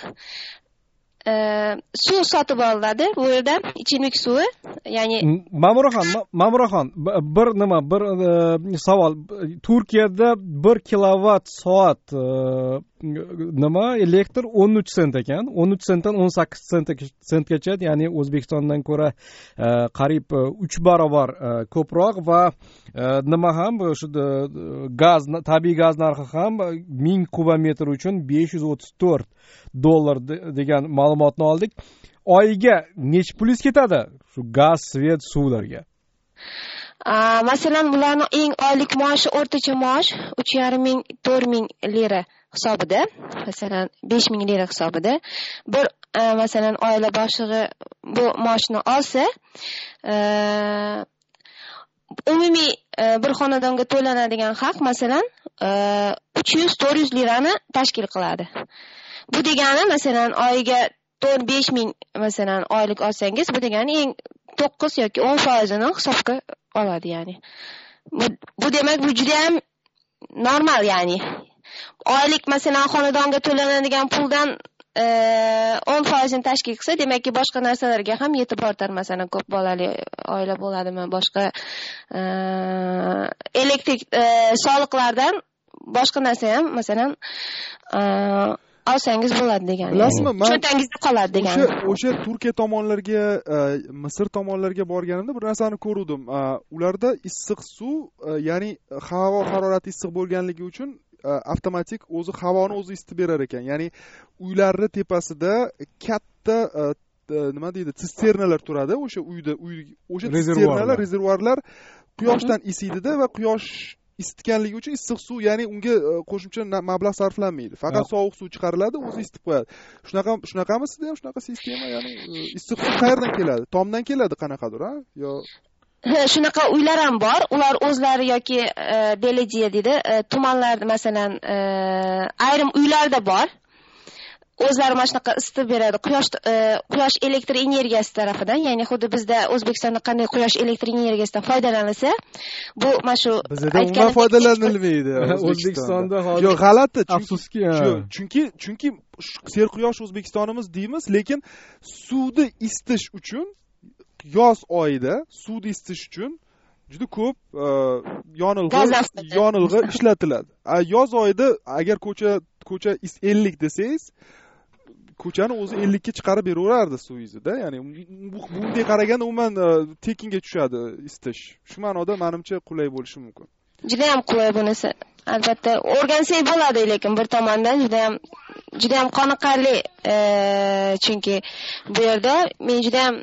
suv sotib oladi bu yerda, ichimlik suvi, ya'ni Ma'muraxon, Ma'muraxon, bir nima, bir savol. Turkiyada bir kilovat soat nima elektr o'n uch sent ekan, o'n uch sentdan o'n sakkiz sentgacha, ya'ni O'zbekistondan ko'ra qariyb uch barobar ko'proq va nima ham shu gaz, tabiiy gaz narxi ham ming kubometr uchun besh yuz o'ttiz to'rt dollar degan ma'lumotni oldik. Oyiga nech pul ketadi shu gaz, svet, suvlarga? Masalan, bularning eng oylik maoshi, o'rtacha maosh uch yarim ming, to'rt ming lira hisobida, masalan besh ming lira hisobida bir masalan oila boshlig'i bu maoshni olsa, umumiy bir xonadonga to'lanadigan haq masalan uch yuz to'rt yuz lirani tashkil qiladi. Bu degani masalan oyiga to'rt besh ming masalan oylik olsangiz, bu degani eng to'qqiz yoki o'n foizini hisobga oladi ya'ni. Bu, bu demak bu juda ham normal ya'ni. Oylik masalan xonadonga to'lanadigan puldan o'n foizini tashkil qilsa, demakki boshqa narsalarga ham yetib ortar. Masalan, ko'p bolali oila bo'ladimi, boshqa elektrik soliqlardan boshqa narsa ham masalan olsangiz bo'ladi degani. Bilasizmi, men cho'ntagingizda qoladi degani. O'sha o'sha Turkiya tomonlarga, Misr tomonlarga borganimda bir narsani ko'rdim. Ularda issiq suv, ya'ni havo harorati issiq bo'lganligi uchun avtomatik o'zi havoni o'zi isitib berar ekan. Ya'ni uylarni tepasida katta nima deydi, sisternalar turadi. O'sha uyda, uy o'sha sisternalar, rezervuarlar quyoshdan isiydi-da va quyosh isitganligi uchun issiq suv, ya'ni unga qo'shimcha mablag' sarflanmaydi. Faqat sovuq suv chiqariladi, o'zi isitib qo'yadi. Shunaqa shunaqami sizda ham shunaqa sistema, ya'ni issiq suv qayerdan keladi? Tomdan keladi qanaqadir, ha? Yo shunaqa uylar ham bor. Ular o'zlari yoki delediya deydi, tumanlarda masalan ayrim uylarda bor. O'zlari mana shunaqa isitib beradi. Quyosh quyosh elektr energiyasi tarafidan, ya'ni xuddi bizda O'zbekistonda qanday quyosh elektr energiyasidan foydalanilsa, bu mana shu bizda umuman foydalanilmaydi. O'zbekistonda hozir yo'q, g'alati. Afsuski, chunki chunki serquyosh O'zbekistonimiz deymiz, lekin suvni isitish uchun yoz oyida suvni isitish uchun juda ko'p yonilg'i yonilg'i ishlatiladi. Yoz oyida agar ko'cha ko'cha ellik desangiz, ko'chani o'zi ellikka chiqarib beraverardi suvingizni-da. Ya'ni bunday qaraganda umuman tekinga tushadi isitish. Shu ma'noda menimcha qulay bo'lishi mumkin. Juda ham qulay bunisi. Albatta, o'rgansak bo'ladi, lekin bir tomondan juda ham juda ham qoniqarli, chunki bu yerda men juda ham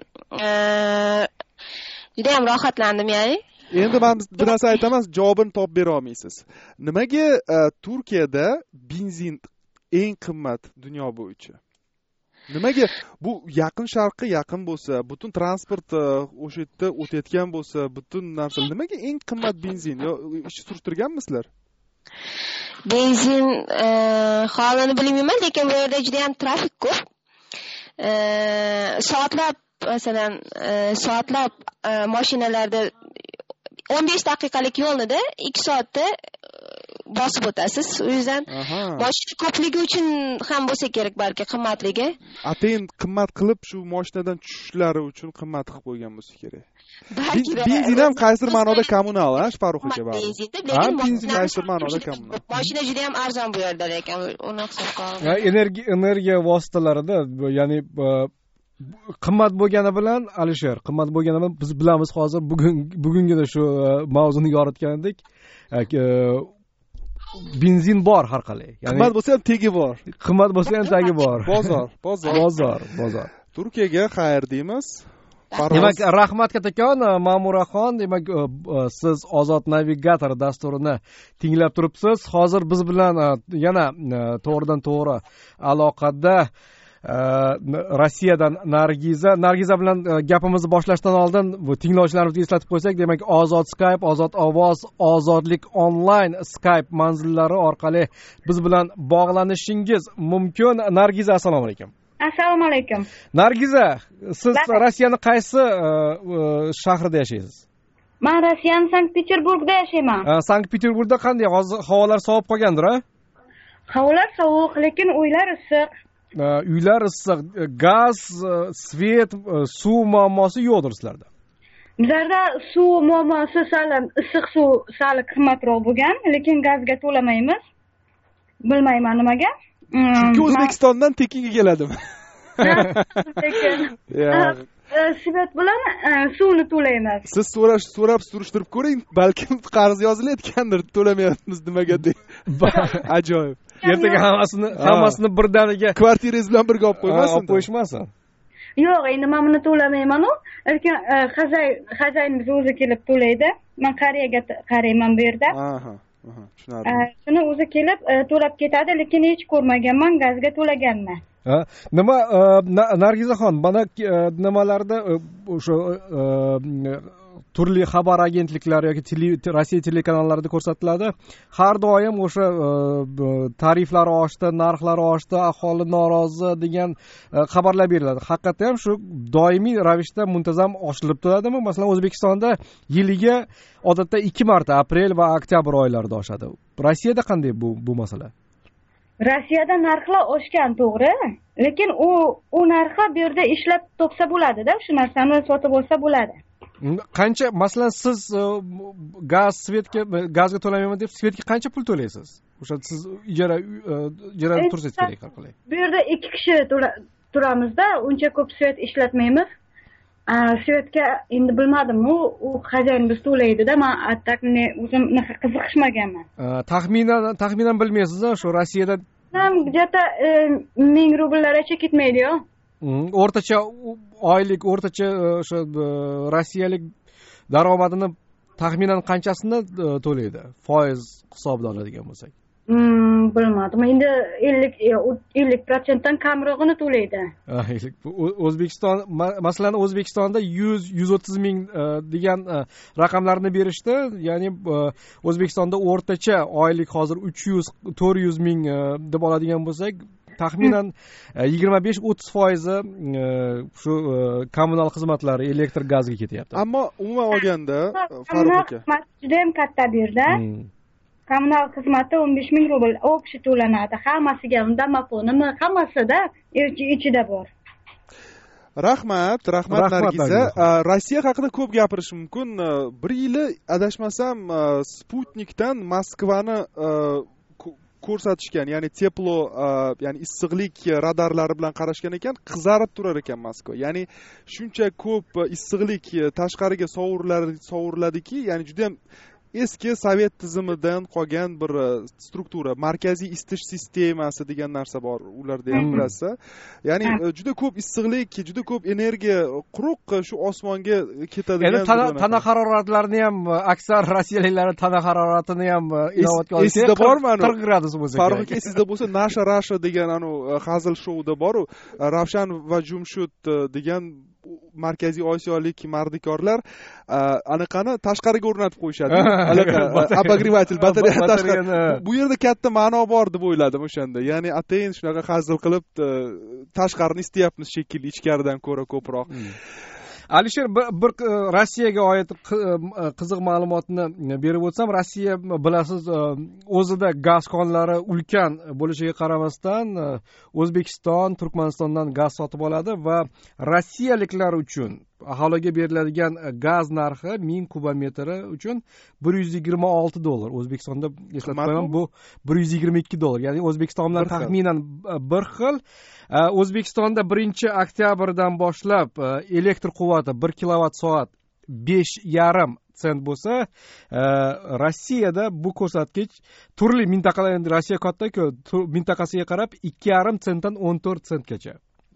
juda ham rohatlandim, ya'ni. Endi men bir narsa aytaman, javobini topib bera olmaysiz. Nimaga Turkiyada benzin eng qimmat dunyo bo'yicha? Nimaga bu yaqin sharqqa yaqin bo'lsa, butun transport o'sha yerda o'tayotgan bo'lsa, butun narsa nimaga eng qimmat benzin? Yo, ish surishtirganmisizlar? Benzin holini bilmayman, lekin bu yerda juda ham trafik ko'p. Soatlab masalan, soatlab mashinalarda o'n besh daqiqalik yo'lni ikki soatda bosib o'tasiz. U yüzden mashina ko'pligi uchun ham bo'lsa kerak balki qimmatligi. Atayin qimmat qilib shu mashinadan tushishlari uchun qimmat qilib qo'ygan bo'lsa kerak. Benzin ham qaysidir ma'noda kommunal, ha, Farruh aka bor. Ha, benzin qaysidir ma'noda kommunal. Mashina juda ham arzon bu yerda, lekin uni hisobga olmayman. Ya energiya energiya vositalarida, ya'ni qimmat bo'lgani bilan Alisher, qimmat bo'lgani bilan biz bilamiz hozir bugun bugungida shu mavzuni yoritgandik. Benzin bor har qalay. Ya'ni qimmat bo'lsa ham tegi bor. Qimmat bo'lsa ham tagi bor. Bozor, bozor, bozor, bozor. Turkiyaga xayr deymiz. Demak, rahmat kattakon Ma'muraxon, demak siz Ozod navigator dasturini tinglab turibsiz. Hozir biz bilan yana to'g'ridan to'g'ri aloqada Rossiyadan Nargiza. Nargiza bilan gapimizni boshlashdan oldin bu tinglovchilarimizga eslatib qo'ysak, demak Ozod Skype, Ozod ovoz, Ozodlik onlayn Skype manzillari orqali biz bilan bog'lanishingiz mumkin. Nargiza, assalomu alaykum. Assalomu alaykum. Nargiza, siz Rossiyaning qaysi shahrida yashaysiz? Men Rossiyaning Sankt-Peterburgda yashayman. Sankt-Peterburgda qanday? Hozir havolar sovib qolgandir, ha? Havolar sovuq, lekin uylar issiq. Uylar issiq, gaz, svet, suv muammosi yo'qdir sizlarda. Bizlarda suv muammosi sal issiq suv sal qimmatroq bo'lgan, lekin gazga to'lamaymiz. Bilmayman nimaga. Chunki O'zbekistondan tekinga keladimi? Lekin svet bilan suvni to'laymiz. Siz so'rash, so'rab surishtirib ko'ring, balkim qarz yozilayotgandir, to'lamayapmiz nimaga deb. Ajoyib. Ertaga hammasini hammasini birdaniga kvartirangiz bilan birga olib qo'ymasin. Olib qo'yishmasin. Yo'q, endi men buni to'lamayman-ku, lekin xo'jayinimiz o'zi kelib to'laydi. Men qariyaga qarayman bu yerda. Aha, aha, tushunardim. Shuni o'zi kelib to'lab ketadi, lekin hech ko'rmaganman, gazga to'laganman. Nima Nargizaxon, mana nimalarda o'sha turli xabar agentliklari yoki Rossiya telekanallarida ko'rsatiladi. Har doim o'sha tariflar oshdi, narxlar oshdi, aholi norozi degan xabarlar beriladi. Haqiqatda ham shu doimiy ravishda muntazam oshirib turadimi? Masalan, O'zbekistonda yiliga odatda ikki marta aprel va oktyabr oylarida oshadi. Rossiyada qanday bu bu masala? Rossiyada narxlar oshgan, to'g'ri, lekin u u narxi bu yerda ishlab topsa bo'ladi-da, shu narsani sotib olsa bo'ladi. Qancha, masalan, siz gaz, svetga, gazga to'lamayman deb svetga qancha pul to'laysiz? O'sha siz ijara ijarada tursangiz kerak har qalay. Bu yerda ikki kishi turamizda, uncha ko'p svet ishlatmaymiz. Svetga endi bilmadim, u u xo'jayin biz to'laydi-da, men attak o'zim qiziqishmaganman. Taxminan taxminan bilmaysiz-a, shu Rossiyada ham где-то ming rubllargacha ketmaydi-yo. O'rtacha oylik, o'rtacha o'sha rossiyalik daromadini taxminan qanchasini to'laydi? Foiz hisobida oladigan bo'lsak. Hmm, bilmadim. Endi ellik ellik prosentdan kamrog'ini to'laydi. O'zbekiston, masalan, O'zbekistonda yuz yuz o'ttiz ming degan raqamlarni berishdi. Ya'ni O'zbekistonda o'rtacha oylik hozir uch yuz to'rt yuz ming deb oladigan bo'lsak, taxminan yigirma besh o'ttiz foizi shu kommunal xizmatlar, elektr, gazga ketyapti. Ammo umuman olganda, Farruh aka, juda ham katta bu yerda. Kommunal xizmati o'n besh ming rubl o'qishi to'lanadi. Hammasiga, undan mafonimi, hammasida ichida bor. Rahmat, rahmat Nargiza. Rossiya haqida ko'p gapirish mumkin. Bir yili adashmasam Sputnikdan Moskvani ko'rsatishgan, ya'ni teplo, ya'ni issiqlik radarlari bilan qarashgan ekan, qizarib turar ekan Moskva. Ya'ni shuncha ko'p issiqlik tashqariga sovuriladiki, ya'ni juda ham eski sovet tizimidan qolgan bir struktura, markaziy isitish sistemasi degan narsa bor, ularda ham bilasiz. Ya'ni juda ko'p issiqlik, juda ko'p energiya quruq shu osmonga ketadigan. Endi tana haroratlarini ham, aksar rossiyaliklar tana haroratini ham inobatga olsa, esingizda bormi? qirq gradus bo'lsa kerak. Farruh aka, esingizda bo'lsa, Nasha Rasha degan anu hazil shouda bor-u, Ravshan va Jumshud degan markaziy osiyolik mardikorlar anaqani tashqariga o'rnatib qo'yishadi. Обогреватель, batareya tashqari. Bu yerda katta ma'no bor deb o'yladim o'shanda. Ya'ni atayin shunaqa hazil qilib tashqarini istayapmiz shekilli, ichkaridan ko'ra ko'proq. Alisher, bir Rossiyaga oid qiziq ma'lumotni berib o'tsam, Rossiya bilasiz, o'zida gaz konlari ulkan bo'lishiga qaramasdan O'zbekiston, Turkmanistondan gaz sotib oladi va rossiyaliklar uchun aholiga beriladigan gaz narxi ming kubometri uchun bir yuz yigirma olti dollar. O'zbekistonda eslatib qo'yaman, bu bir yuz yigirma ikki dollar. Ya'ni O'zbekiston bilan taxminan bir xil. O'zbekistonda birinchi oktyabrdan boshlab elektr quvvati bir kilovat soat besh yarim sent bo'lsa, Rossiyada bu ko'rsatkich turli mintaqalar, endi Rossiya katta-ku, mintaqasiga qarab ikki yarim sentdan o'n to'rt sentgacha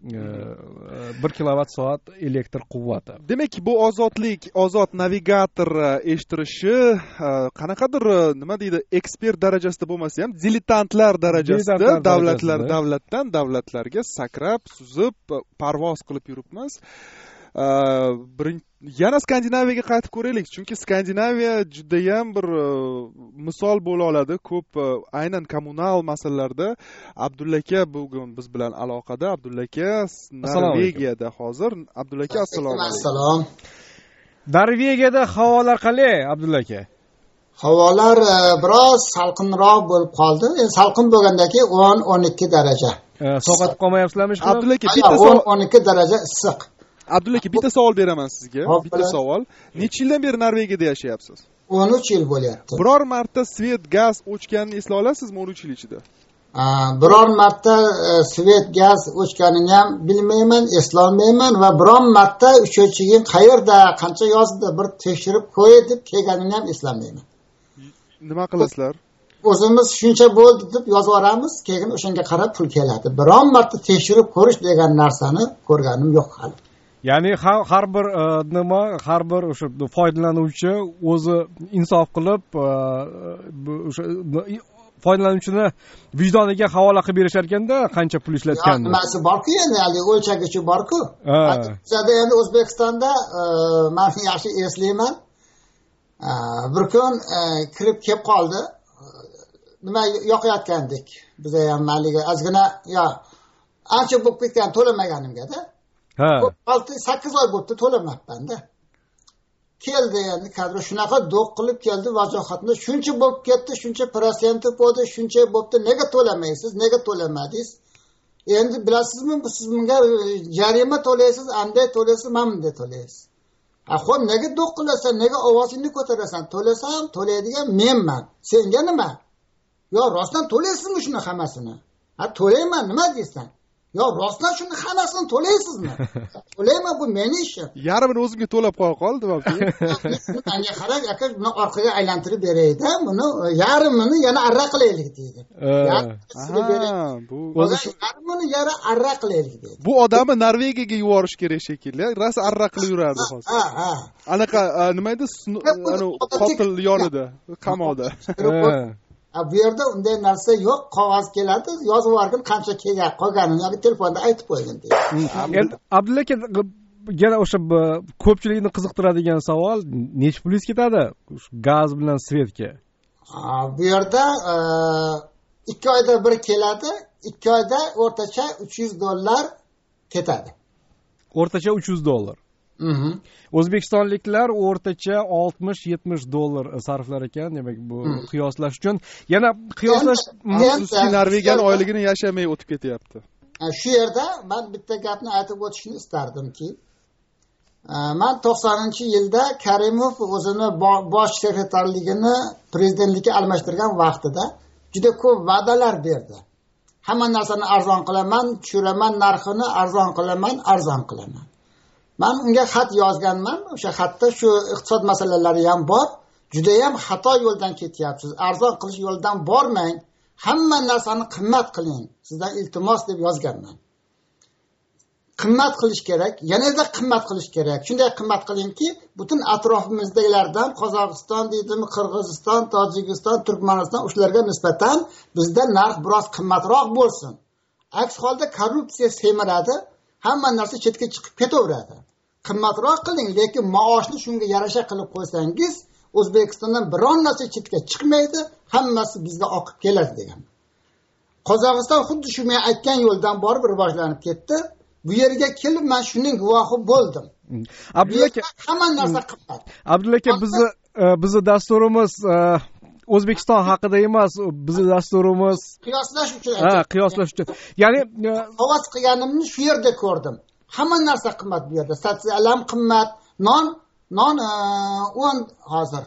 bir kilovat soat elektr quvvati. Demak, bu ozodlik, ozod navigator eshittirishi qanaqadir, nima deydi, ekspert darajasida bo'lmasa ham, diletantlar darajasida davlatlar davlatdan davlatlarga sakrab, suzib, parvoz qilib yuribmiz. Yana Skandinaviyaga qaytib ko'raylik, chunki Skandinaviya juda ham bir misol bo'la oladi ko'p aynan kommunal masalalarda. Abdulla aka bugun biz bilan aloqada. Abdulla aka Norvegiyada hozir. Abdulla aka, assalomu alaykum. Assalom. Norvegiyada havolar qalay, Abdulla aka? Havolar biroz salqinroq bo'lib qoldi. Salqin bo'lgandan keyin o'n o'n ikki daraja. Soqatib qolmayapsizlarmi? Abdulla aka, bitta o'n o'n ikki daraja issiq. Abdulla aka, bitta savol beraman sizga. Bitta savol. Necha yildan beri Norvegiyada yashayapsiz? o'n uch yil bo'lyapti. Biror marta svet, gaz o'chganini eslay olasizmi o'n uch yil ichida? Biror marta svet, gaz o'chganini ham bilmayman, eslolmayman va biror marta uchinchi yil qayerda, qancha yozda bir tekshirib qo'y deb kelganini ham eslamayman. Nima qilasizlar? O'zimiz shuncha bo'ldi deb yozib yuboramiz, keyin o'shanga qarab pul keladi. Biror marta tekshirib ko'rish degan narsani ko'rganim yo'q hali. Ya'ni har bir nima, har bir o'sha foydalanuvchi o'zi insof qilib, o'sha foydalanuvchini vijdoniga havola qilib berishar ekanda qancha pul ishlatganini. Nimasi bor-ku endi, haligi o'lchagichi bor-ku. Bizada endi O'zbekistonda men yaxshi eslayman. Bir kun kirib kelib qoldi. Nima yoqayotgandik. Biz ham haligi ozgina yo ancha bo'lib ketgan to'lamaganimga-da. Ha. olti sakkiz oy bo'libdi to'lamabman-da. Keldi endi kadro shunaqa do'q qilib keldi vajohatni shuncha bo'lib ketdi, shuncha protsenti bo'ldi, shuncha bo'libdi, nega to'lamaysiz, nega to'lamadingiz? Endi bilasizmi, siz bunga jarima to'laysiz, anday to'laysiz, mana bunday to'laysiz. Ha, xo'p, nega do'q qilasan, nega ovozingni ko'tarasan? To'lasam, to'laydigan menman. Senga nima? Yo, rostdan to'laysizmi shuni hammasini? Ha, to'layman, nima deysan? Yo, rostdan shuni hammasini to'laysizmi? To'layman, bu meni ishim. Yarmini o'zimga to'lab qo'ya qoldi, balki. Menga qarang, aka, buni orqaga aylantirib beray-da, buni yarmini yana arra qilaylik deydi. Bu yarmini yana arra qilaylik deydi. Bu odamni Norvegiyaga yuborish kerak shekilli. Rosa arra qilib yurardi hozir. Ha, ha. Anaqa nima edi? Ana qotil yonida, qamoqda. Bu yerda unday narsa yo'q, qog'oz keladi, yozib yuborgin qancha kelgan qolganini yoki telefonda aytib qo'ygin deydi. Endi Abdulla aka yana o'sha ko'pchilikni qiziqtiradigan savol, necha pulingiz ketadi gaz bilan svetga? Bu yerda ikki oyda bir keladi, ikki oyda o'rtacha uch yuz dollar ketadi. O'rtacha uch yuz dollar. O'zbekistonliklar o'rtacha oltmish yetmish dollar sarflar ekan, demak bu qiyoslash uchun. Yana qiyoslash maxsuski Norvegiyan oyligini yashamay o'tib ketyapti. Shu yerda men bitta gapni aytib o'tishni istardimki, men to'qsoninchi yilda Karimov o'zini bosh sekretarligini prezidentlikka almashtirgan vaqtida juda ko'p va'dalar berdi. Hamma narsani arzon qilaman, tushiraman narxini, arzon qilaman, arzon qilaman. Men unga xat yozganman. O'sha xatda shu iqtisod masalalari ham bor. Juda ham xato yo'ldan ketyapsiz. Arzon qilish yo'lidan bormang. Hamma narsani qimmat qiling. Sizdan iltimos deb yozganman. Qimmat qilish kerak, yanada qimmat qilish kerak. Shunday qimmat qilingki, butun atrofimizdagilardan Qozog'iston deydimi, Qirg'iziston, Tojikiston, Turkmaniston ularga nisbatan bizda narx biroz qimmatroq bo'lsin. Aks holda korrupsiya semiradi. Hamma narsa chetga chiqib ketaveradi. Qimmatroq qiling, lekin maoshni shunga yarasha qilib qo'ysangiz, O'zbekistondan biron narsa chetga chiqmaydi, hammasi bizga oqib keladi degan. Qozog'iston xuddi shu men aytgan yo'ldan borib rivojlanib ketdi. Bu yerga kelib men shuning guvohi bo'ldim. Abdulla aka, hamma narsa qimmat. Abdulla aka, bizni bizni dasturimiz O'zbekiston haqida emas, bizning dasturimiz qiyoslash uchun. Ha, qiyoslash uchun. Ya'ni ovoz qilganimni shu yerda ko'rdim. Hamma narsa qimmat bu yerda. Sotsial qimmat, non, non o'n hozir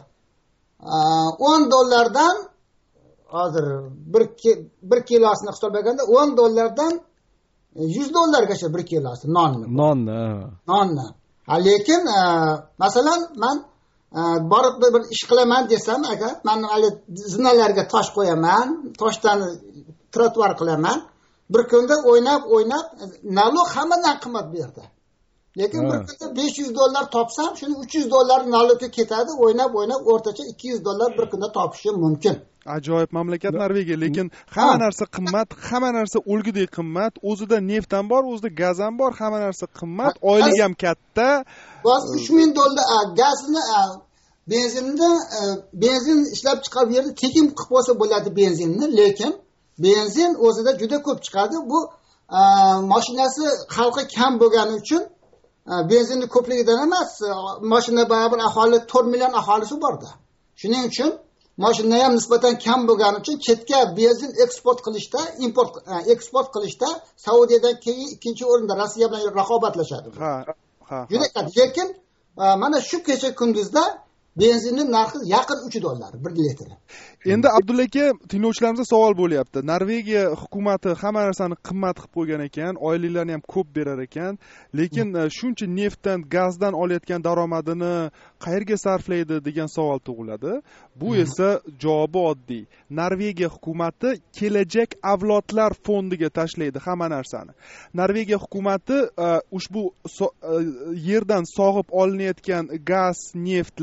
o'n dollardan hozir bir kilosini hisoblaganda o'n dollardan yuz dollargacha bir kilosi nonni. Nonni. Nonni. Ha, lekin masalan men borib bir ish qilaman desam, agar men hali zinalarga tosh qo'yaman, toshdan trotuar qilaman, bir kunda o'ynab o'ynab nalog hammadan qimmat bu yerda. Lekin bir kunda besh yuz dollar topsam, shuni uch yuz dollar nalogga ketadi, o'ynab o'ynab o'rtacha ikki yuz dollar bir kunda topishim mumkin. Ajoyib mamlakat Norvegiya, lekin hamma narsa qimmat, hamma narsa o'lgudek qimmat, o'zida neft ham bor, o'zida gaz ham bor, hamma narsa qimmat, oylik ham katta. uch ming dollar gazni, benzinni, benzin ishlab chiqarib yerda tekin qilib qo'ysa bo'ladi benzinni, lekin benzin o'zida juda ko'p chiqadi. Bu mashinasi xalqi kam bo'lgani uchun benzinni ko'pligidan emas, mashina baribir aholi to'rt million aholisi borda. Shuning uchun mashina ham nisbatan kam bo'lgani uchun chetga benzin eksport qilishda, import eksport qilishda Saudiyadan keyin ikkinchi o'rinda Rossiya bilan raqobatlashadi. Ha, ha. Juda katta. Lekin mana shu kecha kunduzda benzinning narxi yaqin uch dollar bir litri. Endi Abdulla aka, tinglovchilarimizga savol bo'lyapti. Norvegiya hukumati hamma narsani qimmat qilib qo'ygan ekan, oyliklarni ham ko'p berar ekan, lekin shuncha neftdan, gazdan olayotgan daromadini qayerga sarflaydi degan savol tug'iladi. Bu esa javobi oddiy. Norvegiya hukumati kelajak avlodlar fondiga tashlaydi hamma narsani. Norvegiya hukumati ushbu yerdan sog'ib olinayotgan gaz, neftlar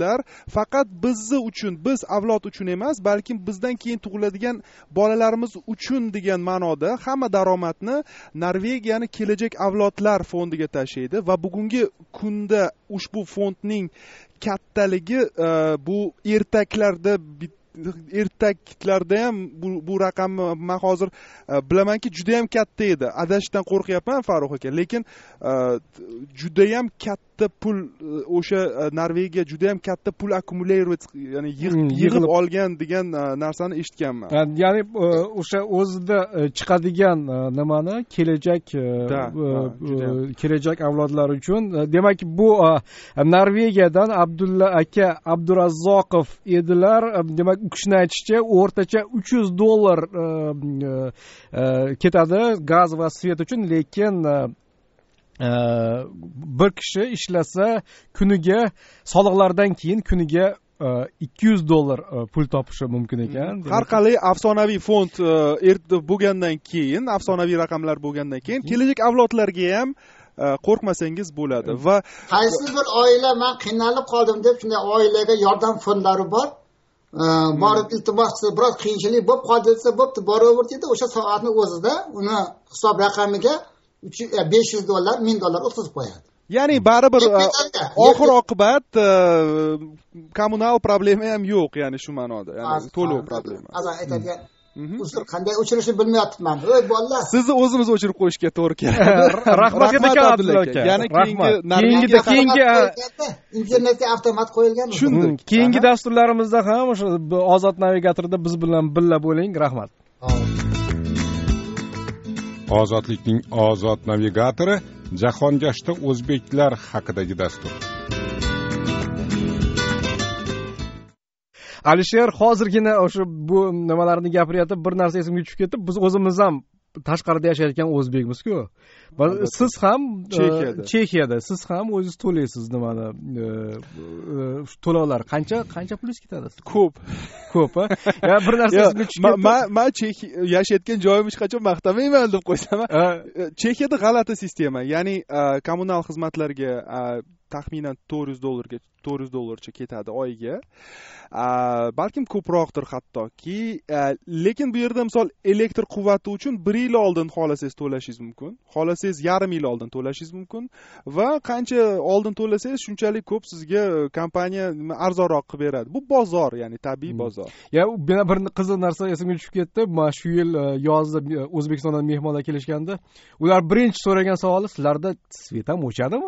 faqat bizni uchun, biz avlod uchun emas, balkim bizdan keyin tug'iladigan bolalarimiz uchun degan ma'noda hamma daromadni Norvegiyani kelajak avlodlar fondiga tashlaydi va bugungi kunda ushbu fondning kattaligi bu ertaklarda ertaklarda ham bu, bu raqamni men hozir bilamanki juda ham katta edi. Adashishdan qo'rqyapman Farruh aka, lekin juda ham katta pul, o'sha Norvegiya juda ham katta pul akkumulировать, ya'ni yig'ib olgan degan narsani eshitganman. Ya'ni o'sha o'zida chiqadigan nimani kelajak kelajak avlodlar uchun, demak bu Norvegiyadan Abdulla aka Abdurazzoqov edilar. Demak u kishini aytishicha o'rtacha uch yuz dollar ketadi gaz va svet uchun, lekin bir kishi ishlasa kuniga soliqlardan keyin kuniga ikki yuz dollar pul topishi mumkin ekan. Har qalay afsonaviy fond bo'lgandan keyin, afsonaviy raqamlar bo'lgandan keyin kelajak avlodlarga ham qo'rqmasangiz bo'ladi. Va qaysi bir oila men qiynalib qoldim deb shunday oilaga yordam fondlari bor. Borib iltimos qilib biroz qiyinchilik bo'lib qoldi desa, bo'pti, boraver deydi. O'sha soatni o'zida uni hisob raqamiga besh yuz dollar, ming dollar o'tkazib qo'yadi. Ya'ni baribir oxir oqibat kommunal problema ham yo'q, ya'ni shu ma'noda, ya'ni to'lov problema. Azan aytadigan uzr, qanday o'chirishni bilmayapman. Ey bolalar, sizni o'zimiz o'chirib qo'yishga to'g'ri keladi. Rahmat Abdulla aka. Ya'ni keyingi keyingi internetga avtomat qo'yilgan. Tushundim. Keyingi dasturlarimizda ham o'sha Ozod navigatorda biz bilan birga bo'ling. Rahmat. Ozodlikning Ozod navigatori jahongashta o'zbeklar haqidagi dastur. Alisher hozirgina o'sha bu nimalarni gapiryapti, bir narsa esimga tushib ketdi. Biz o'zimiz ham tashqarida yashayotgan o'zbekmiz-ku. Siz ham Chexiyada. Chexiyada siz ham o'zingiz to'laysiz nimani? To'lovlar qancha qancha pul ketadi? Ko'p. Ko'p, a? Ya bir narsa esimga tushib ketdi. Men men Chexiya yashayotgan joyim hech qachon maqtamayman deb qo'ysam, Chexiyada g'alati sistema. Ya'ni kommunal xizmatlarga taxminan to'rt yuz dollarga to'rt yuz dollarcha ketadi oyiga. Balkim ko'proqdir hattoki, lekin bu yerda misol elektr quvvati uchun bir yil oldin xohlasangiz to'lashingiz mumkin, xohlasangiz yarim yil oldin to'lashingiz mumkin va qancha oldin to'lasangiz shunchalik ko'p sizga kompaniya arzonroq qilib beradi. Bu bozor, ya'ni tabiiy bozor. Ya bir qiziq narsa esimga tushib ketdi. Mana shu yil yozda O'zbekistondan mehmonlar kelishganda, ular birinchi so'ragan savoli, sizlarda svet ham o'chadimi?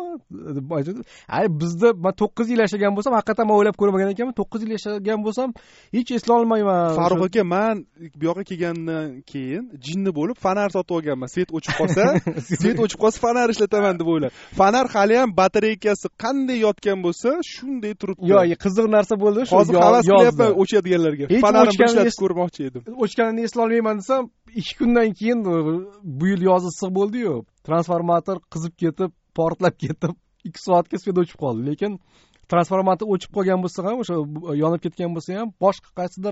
Ay, bizda men to'qqiz yil yashagan bo'lsam, haqiqatan men o'ylab ko'rmagan ekanman. to'qqiz yil yashagan bo'lsam, hech eslolmayman. Farruh aka, men bu yoqqa kelgandan keyin jinni bo'lib fonar sotib olganman. Svet o'chib qolsa, svet o'chib qolsa fonar ishlataman deb o'ylab. Fonar hali ham batareykasi qanday yotgan bo'lsa, shunday turibdi. Yo'q, qiziq narsa bo'ldi. Hozir havas qilyapman o'chadiganlarga. Fonarimni ishlatib ko'rmoqchi edim. O'chganini eslolmayman desam, ikki kundan keyin bu yil yoz issiq bo'ldi-yu, transformator qizib ketib, portlab ketib, ikki soatga svet o'chib qoldi. Lekin transformator o'chib qolgan bo'lsa ham, o'sha yonib ketgan bo'lsa ham, boshqa qaysidir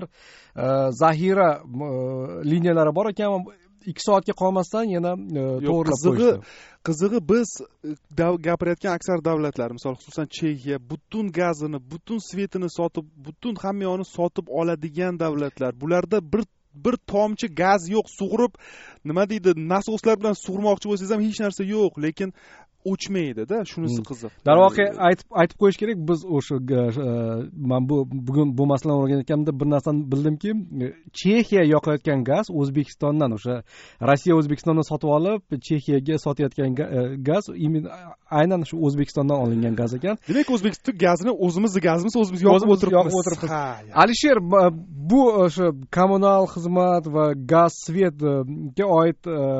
zaxira liniyalari bor ekan, ikki soatga qolmasdan yana to'g'rilab qo'yishdi. Qizig'i biz gapirayotgan aksar davlatlar, misol xususan Chexiya, butun gazini, butun svetini sotib, butun hamma yo'ni sotib oladigan davlatlar. Bularda bir bir tomchi gaz yo'q, sug'urib, nima deydi, nasoslar bilan sug'urmoqchi bo'lsangiz ham hech narsa yo'q, lekin o'chmaydi-da, shunisi qiziq. Darvoqe aytib aytib qo'yish kerak, biz o'sha men bu bugun bu masalani o'rganayotganimda bir narsani bildimki, Chexiya yoqayotgan gaz O'zbekistondan, o'sha Rossiya O'zbekistondan sotib olib, Chexiyaga sotayotgan gaz aynan shu O'zbekistondan olingan gaz ekan. Demak, O'zbekiston gazini o'zimizning gazimiz o'zimiz yoqib o'tiribmiz. Alisher, bu o'sha kommunal xizmat va gaz svetga oid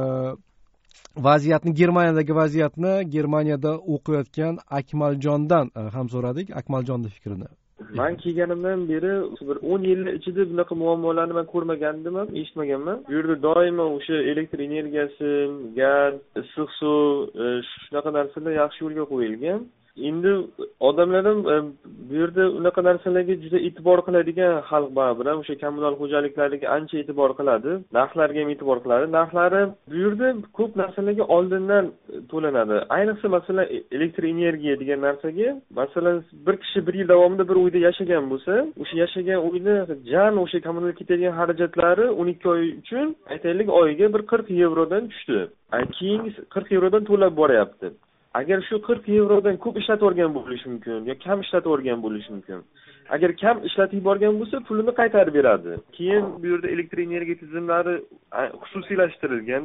vaziyatni, Germaniyadagi vaziyatni Germaniyada o'qiyotgan Akmaljondan ham so'radik. Akmaljonning fikrini. Men kelganimdan beri bir o'n yillar ichida bunaqa muammolarni men ko'rmagandim ham, eshitmaganman. Bu yerda doimo o'sha elektr energiyasi, gaz, issiq suv, shunaqa narsalar yaxshi yo'lga qo'yilgan. Endi odamlar ham bu yerda unaqa narsalarga juda e'tibor qiladigan xalq bor bilan o'sha kommunal xo'jaliklariga ancha e'tibor qiladi, narxlarga ham e'tibor qiladi. Narxlari bu yerda ko'p narsalarga oldindan to'lanadi. Ayniqsa masalan elektr energiya degan narsaga, masalan bir kishi bir yil davomida bir uyda yashagan bo'lsa, o'sha yashagan uyni jan o'sha kommunal ketadigan xarajatlari o'n ikki oy uchun aytaylik oyiga bir qirq yevrodan tushdi. Keyin qirq yevrodan to'lab boryapti. Agar shu qirq yevrodan ko'p ishlatib olgan bo'lishi mumkin yo kam ishlatib olgan bo'lishi mumkin. Agar kam ishlatib borgan bo'lsa, pulini qaytarib beradi. Keyin bu yerda elektr energiya tizimlari xususiylashtirilgan.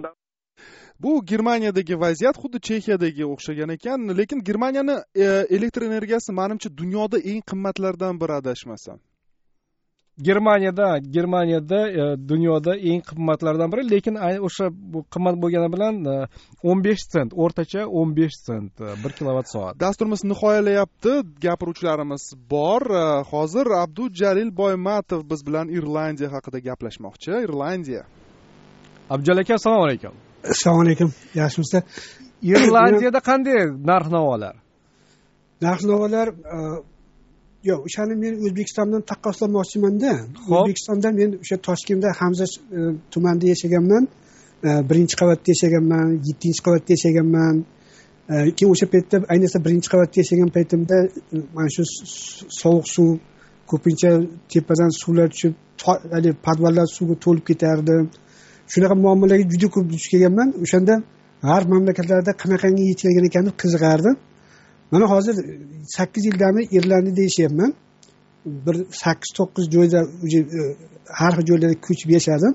Bu Germaniyadagi vaziyat xuddi Chexiyadagi o'xshagan ekan, lekin Germaniyani e, elektr energiyasi menimcha dunyoda eng qimmatlardan biri adashmasam. Germaniyada, Germaniyada e, dunyoda eng qimmatlardan biri, lekin o'sha qimmat bo'lgani bilan e, o'n besh sent, o'rtacha o'n besh sent bir kilovat soat. Dasturimiz nihoyalayapti. Gapiruvchilarimiz bor. E, hozir Abdujalil Boymatov biz bilan Irlandiya haqida gaplashmoqchi. Irlandiya. Abdujalil aka, assalomu alaykum. Assalomu alaykum. Yaxshimisizlar? Irlandiyada qanday narx-navolar? Narx-navolar yo'q, o'shani men O'zbekistondan taqqoslamoqchiman-da. O'zbekistonda men o'sha Toshkentda Hamza tumanida yashaganman. Birinchi qavatda yashaganman, yettinchi qavatda yashaganman. Keyin o'sha paytda, ayniqsa birinchi qavatda yashagan paytimda mana shu sovuq suv ko'pincha tepadan suvlar tushib, hali podvallar suvga to'lib ketardi. Shunaqa muammolarga juda ko'p duch kelganman. O'shanda g'arb mamlakatlarida qanaqangi yetgan ekan deb qiziqardim. Mana hozir sakkiz yildami Irlandiyada yashayapman. Bir sakkiz to'qqiz joyda har xil joylarga ko'chib yashadim.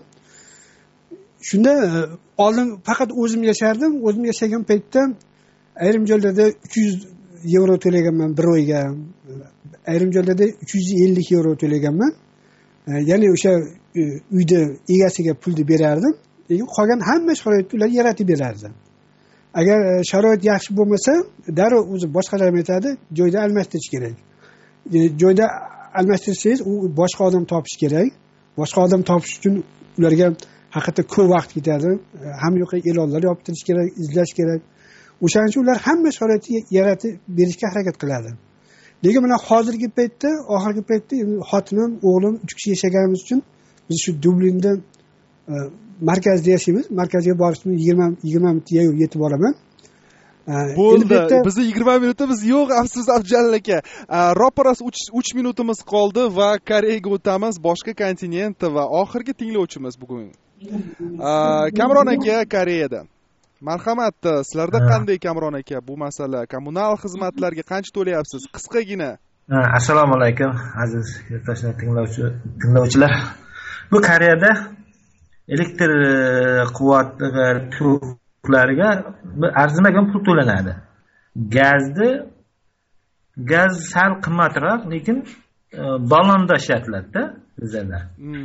Shunda oldin faqat o'zim yashardim. O'zim yashagan paytda ayrim joylarda uch yuz yevro to'laganman bir oyga. Ayrim joylarda uch yuz ellik yevro to'laganman. Ya'ni o'sha uyda egasiga pulni berardim. Lekin qolgan hamma sharoitni ular yaratib berardi. Agar sharoit yaxshi bo'lmasa, darrov o'zi boshqalar aytadi, joyda almashtirish kerak. Joyda almashtirsangiz, u boshqa odam topish kerak. Boshqa odam topish uchun ularga haqiqatda ko'p vaqt ketadi. Ham yo'qqa e'lonlar yoptirish kerak, izlash kerak. O'shaning uchun ular hamma sharoitni yaratib berishga harakat qiladi. Lekin mana hozirgi paytda, oxirgi paytda xotinim, o'g'lim uch kishi yashaganimiz uchun biz shu Dublinda markazda yashaymiz. Markazga borishni yigirma yigirma minutga yetib boraman. Bo'ldi. Bizni yigirma minutimiz yo'q, afsus Abdujalil aka. Ro'paras uch minutimiz qoldi va Koreyaga o'tamiz, boshqa kontinent va oxirgi tinglovchimiz bugun. Kamron aka Koreyadan. Marhamat, sizlarda qanday Kamron aka bu masala? Kommunal xizmatlarga qancha to'layapsiz? Qisqagina. Assalomu alaykum aziz yurtdoshlar, tinglovchi tinglovchilar. Bu Koreyada elektr quvvatiga to'klariga arzimagan pul to'lanadi. Gazni gaz sal qimmatroq, lekin balonda ishlatiladi-da bizlarda.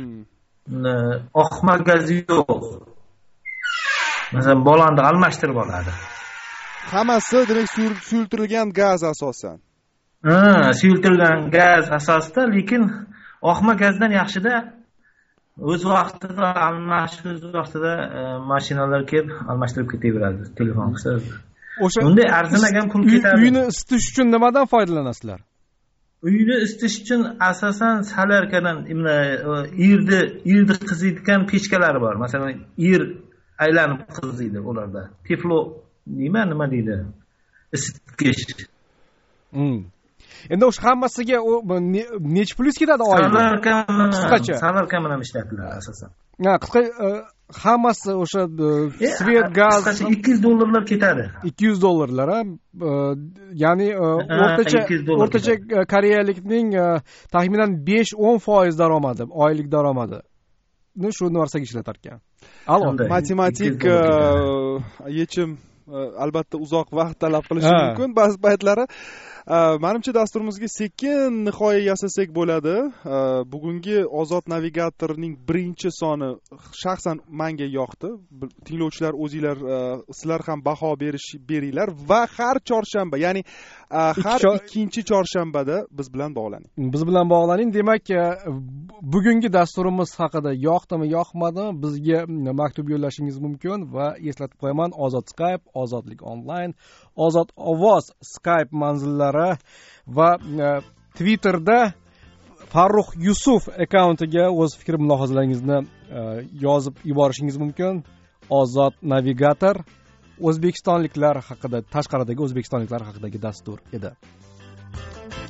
Oqma gaz yo'q. Masalan, balonni almashtirib oladi. Hammasi demak suyultirilgan gaz asosan. Ha, suyultirilgan gaz asosida, lekin oqma gazdan yaxshida o'z vaqtida almashish, o'z vaqtida mashinalar kelib almashtirib ketaveradi, telefon qilsa. O'sha unda arzimagan pul ketadi. Uyni isitish uchun nimadan foydalanasizlar? Uyni isitish uchun asosan solarkadan, irni irni qiziydigan pechkalar bor. Masalan, ir aylanib qiziydi ularda. Teflo nima nima deydi? Isitgich. Hmm. Endi o'sha hammasiga necha plyus ketadi oyda? Qisqacha. Solarka bilan ishlatiladi asosan. Ha, qisqa hammasi o'sha svet, gaz qisqacha ikki yuz dollarlar ketadi. ikki yuz dollarlar, ha? Ya'ni o'rtacha o'rtacha koreyalikning taxminan besh o'n foiz daromadi, oylik daromadi. Shu narsaga ishlatar ekan. Matematik yechim albatta uzoq vaqt talab qilishi mumkin ba'zi paytlari. Menimcha dasturimizga sekin nihoya yasasak bo'ladi. Bugungi Ozod navigatorning birinchi soni shaxsan menga yoqdi. Tinglovchilar o'zinglar sizlar ham baho berish beringlar va har chorshanba, ya'ni har ikkinchi chorshanbada biz bilan bog'laning. Biz bilan bog'laning. Demak, bugungi dasturimiz haqida yoqdimi, yoqmadimi, bizga maktub yo'llashingiz mumkin va eslatib qo'yaman, Ozod Skype, Ozodlik onlayn, Ozod ovoz Skype manzillari va twitterda Farruh Yusuf akkauntiga o'z fikr mulohazalaringizni yozib yuborishingiz mumkin. Ozod navigator o'zbekistonliklar haqida, tashqaridagi o'zbekistonliklar haqidagi dastur edi.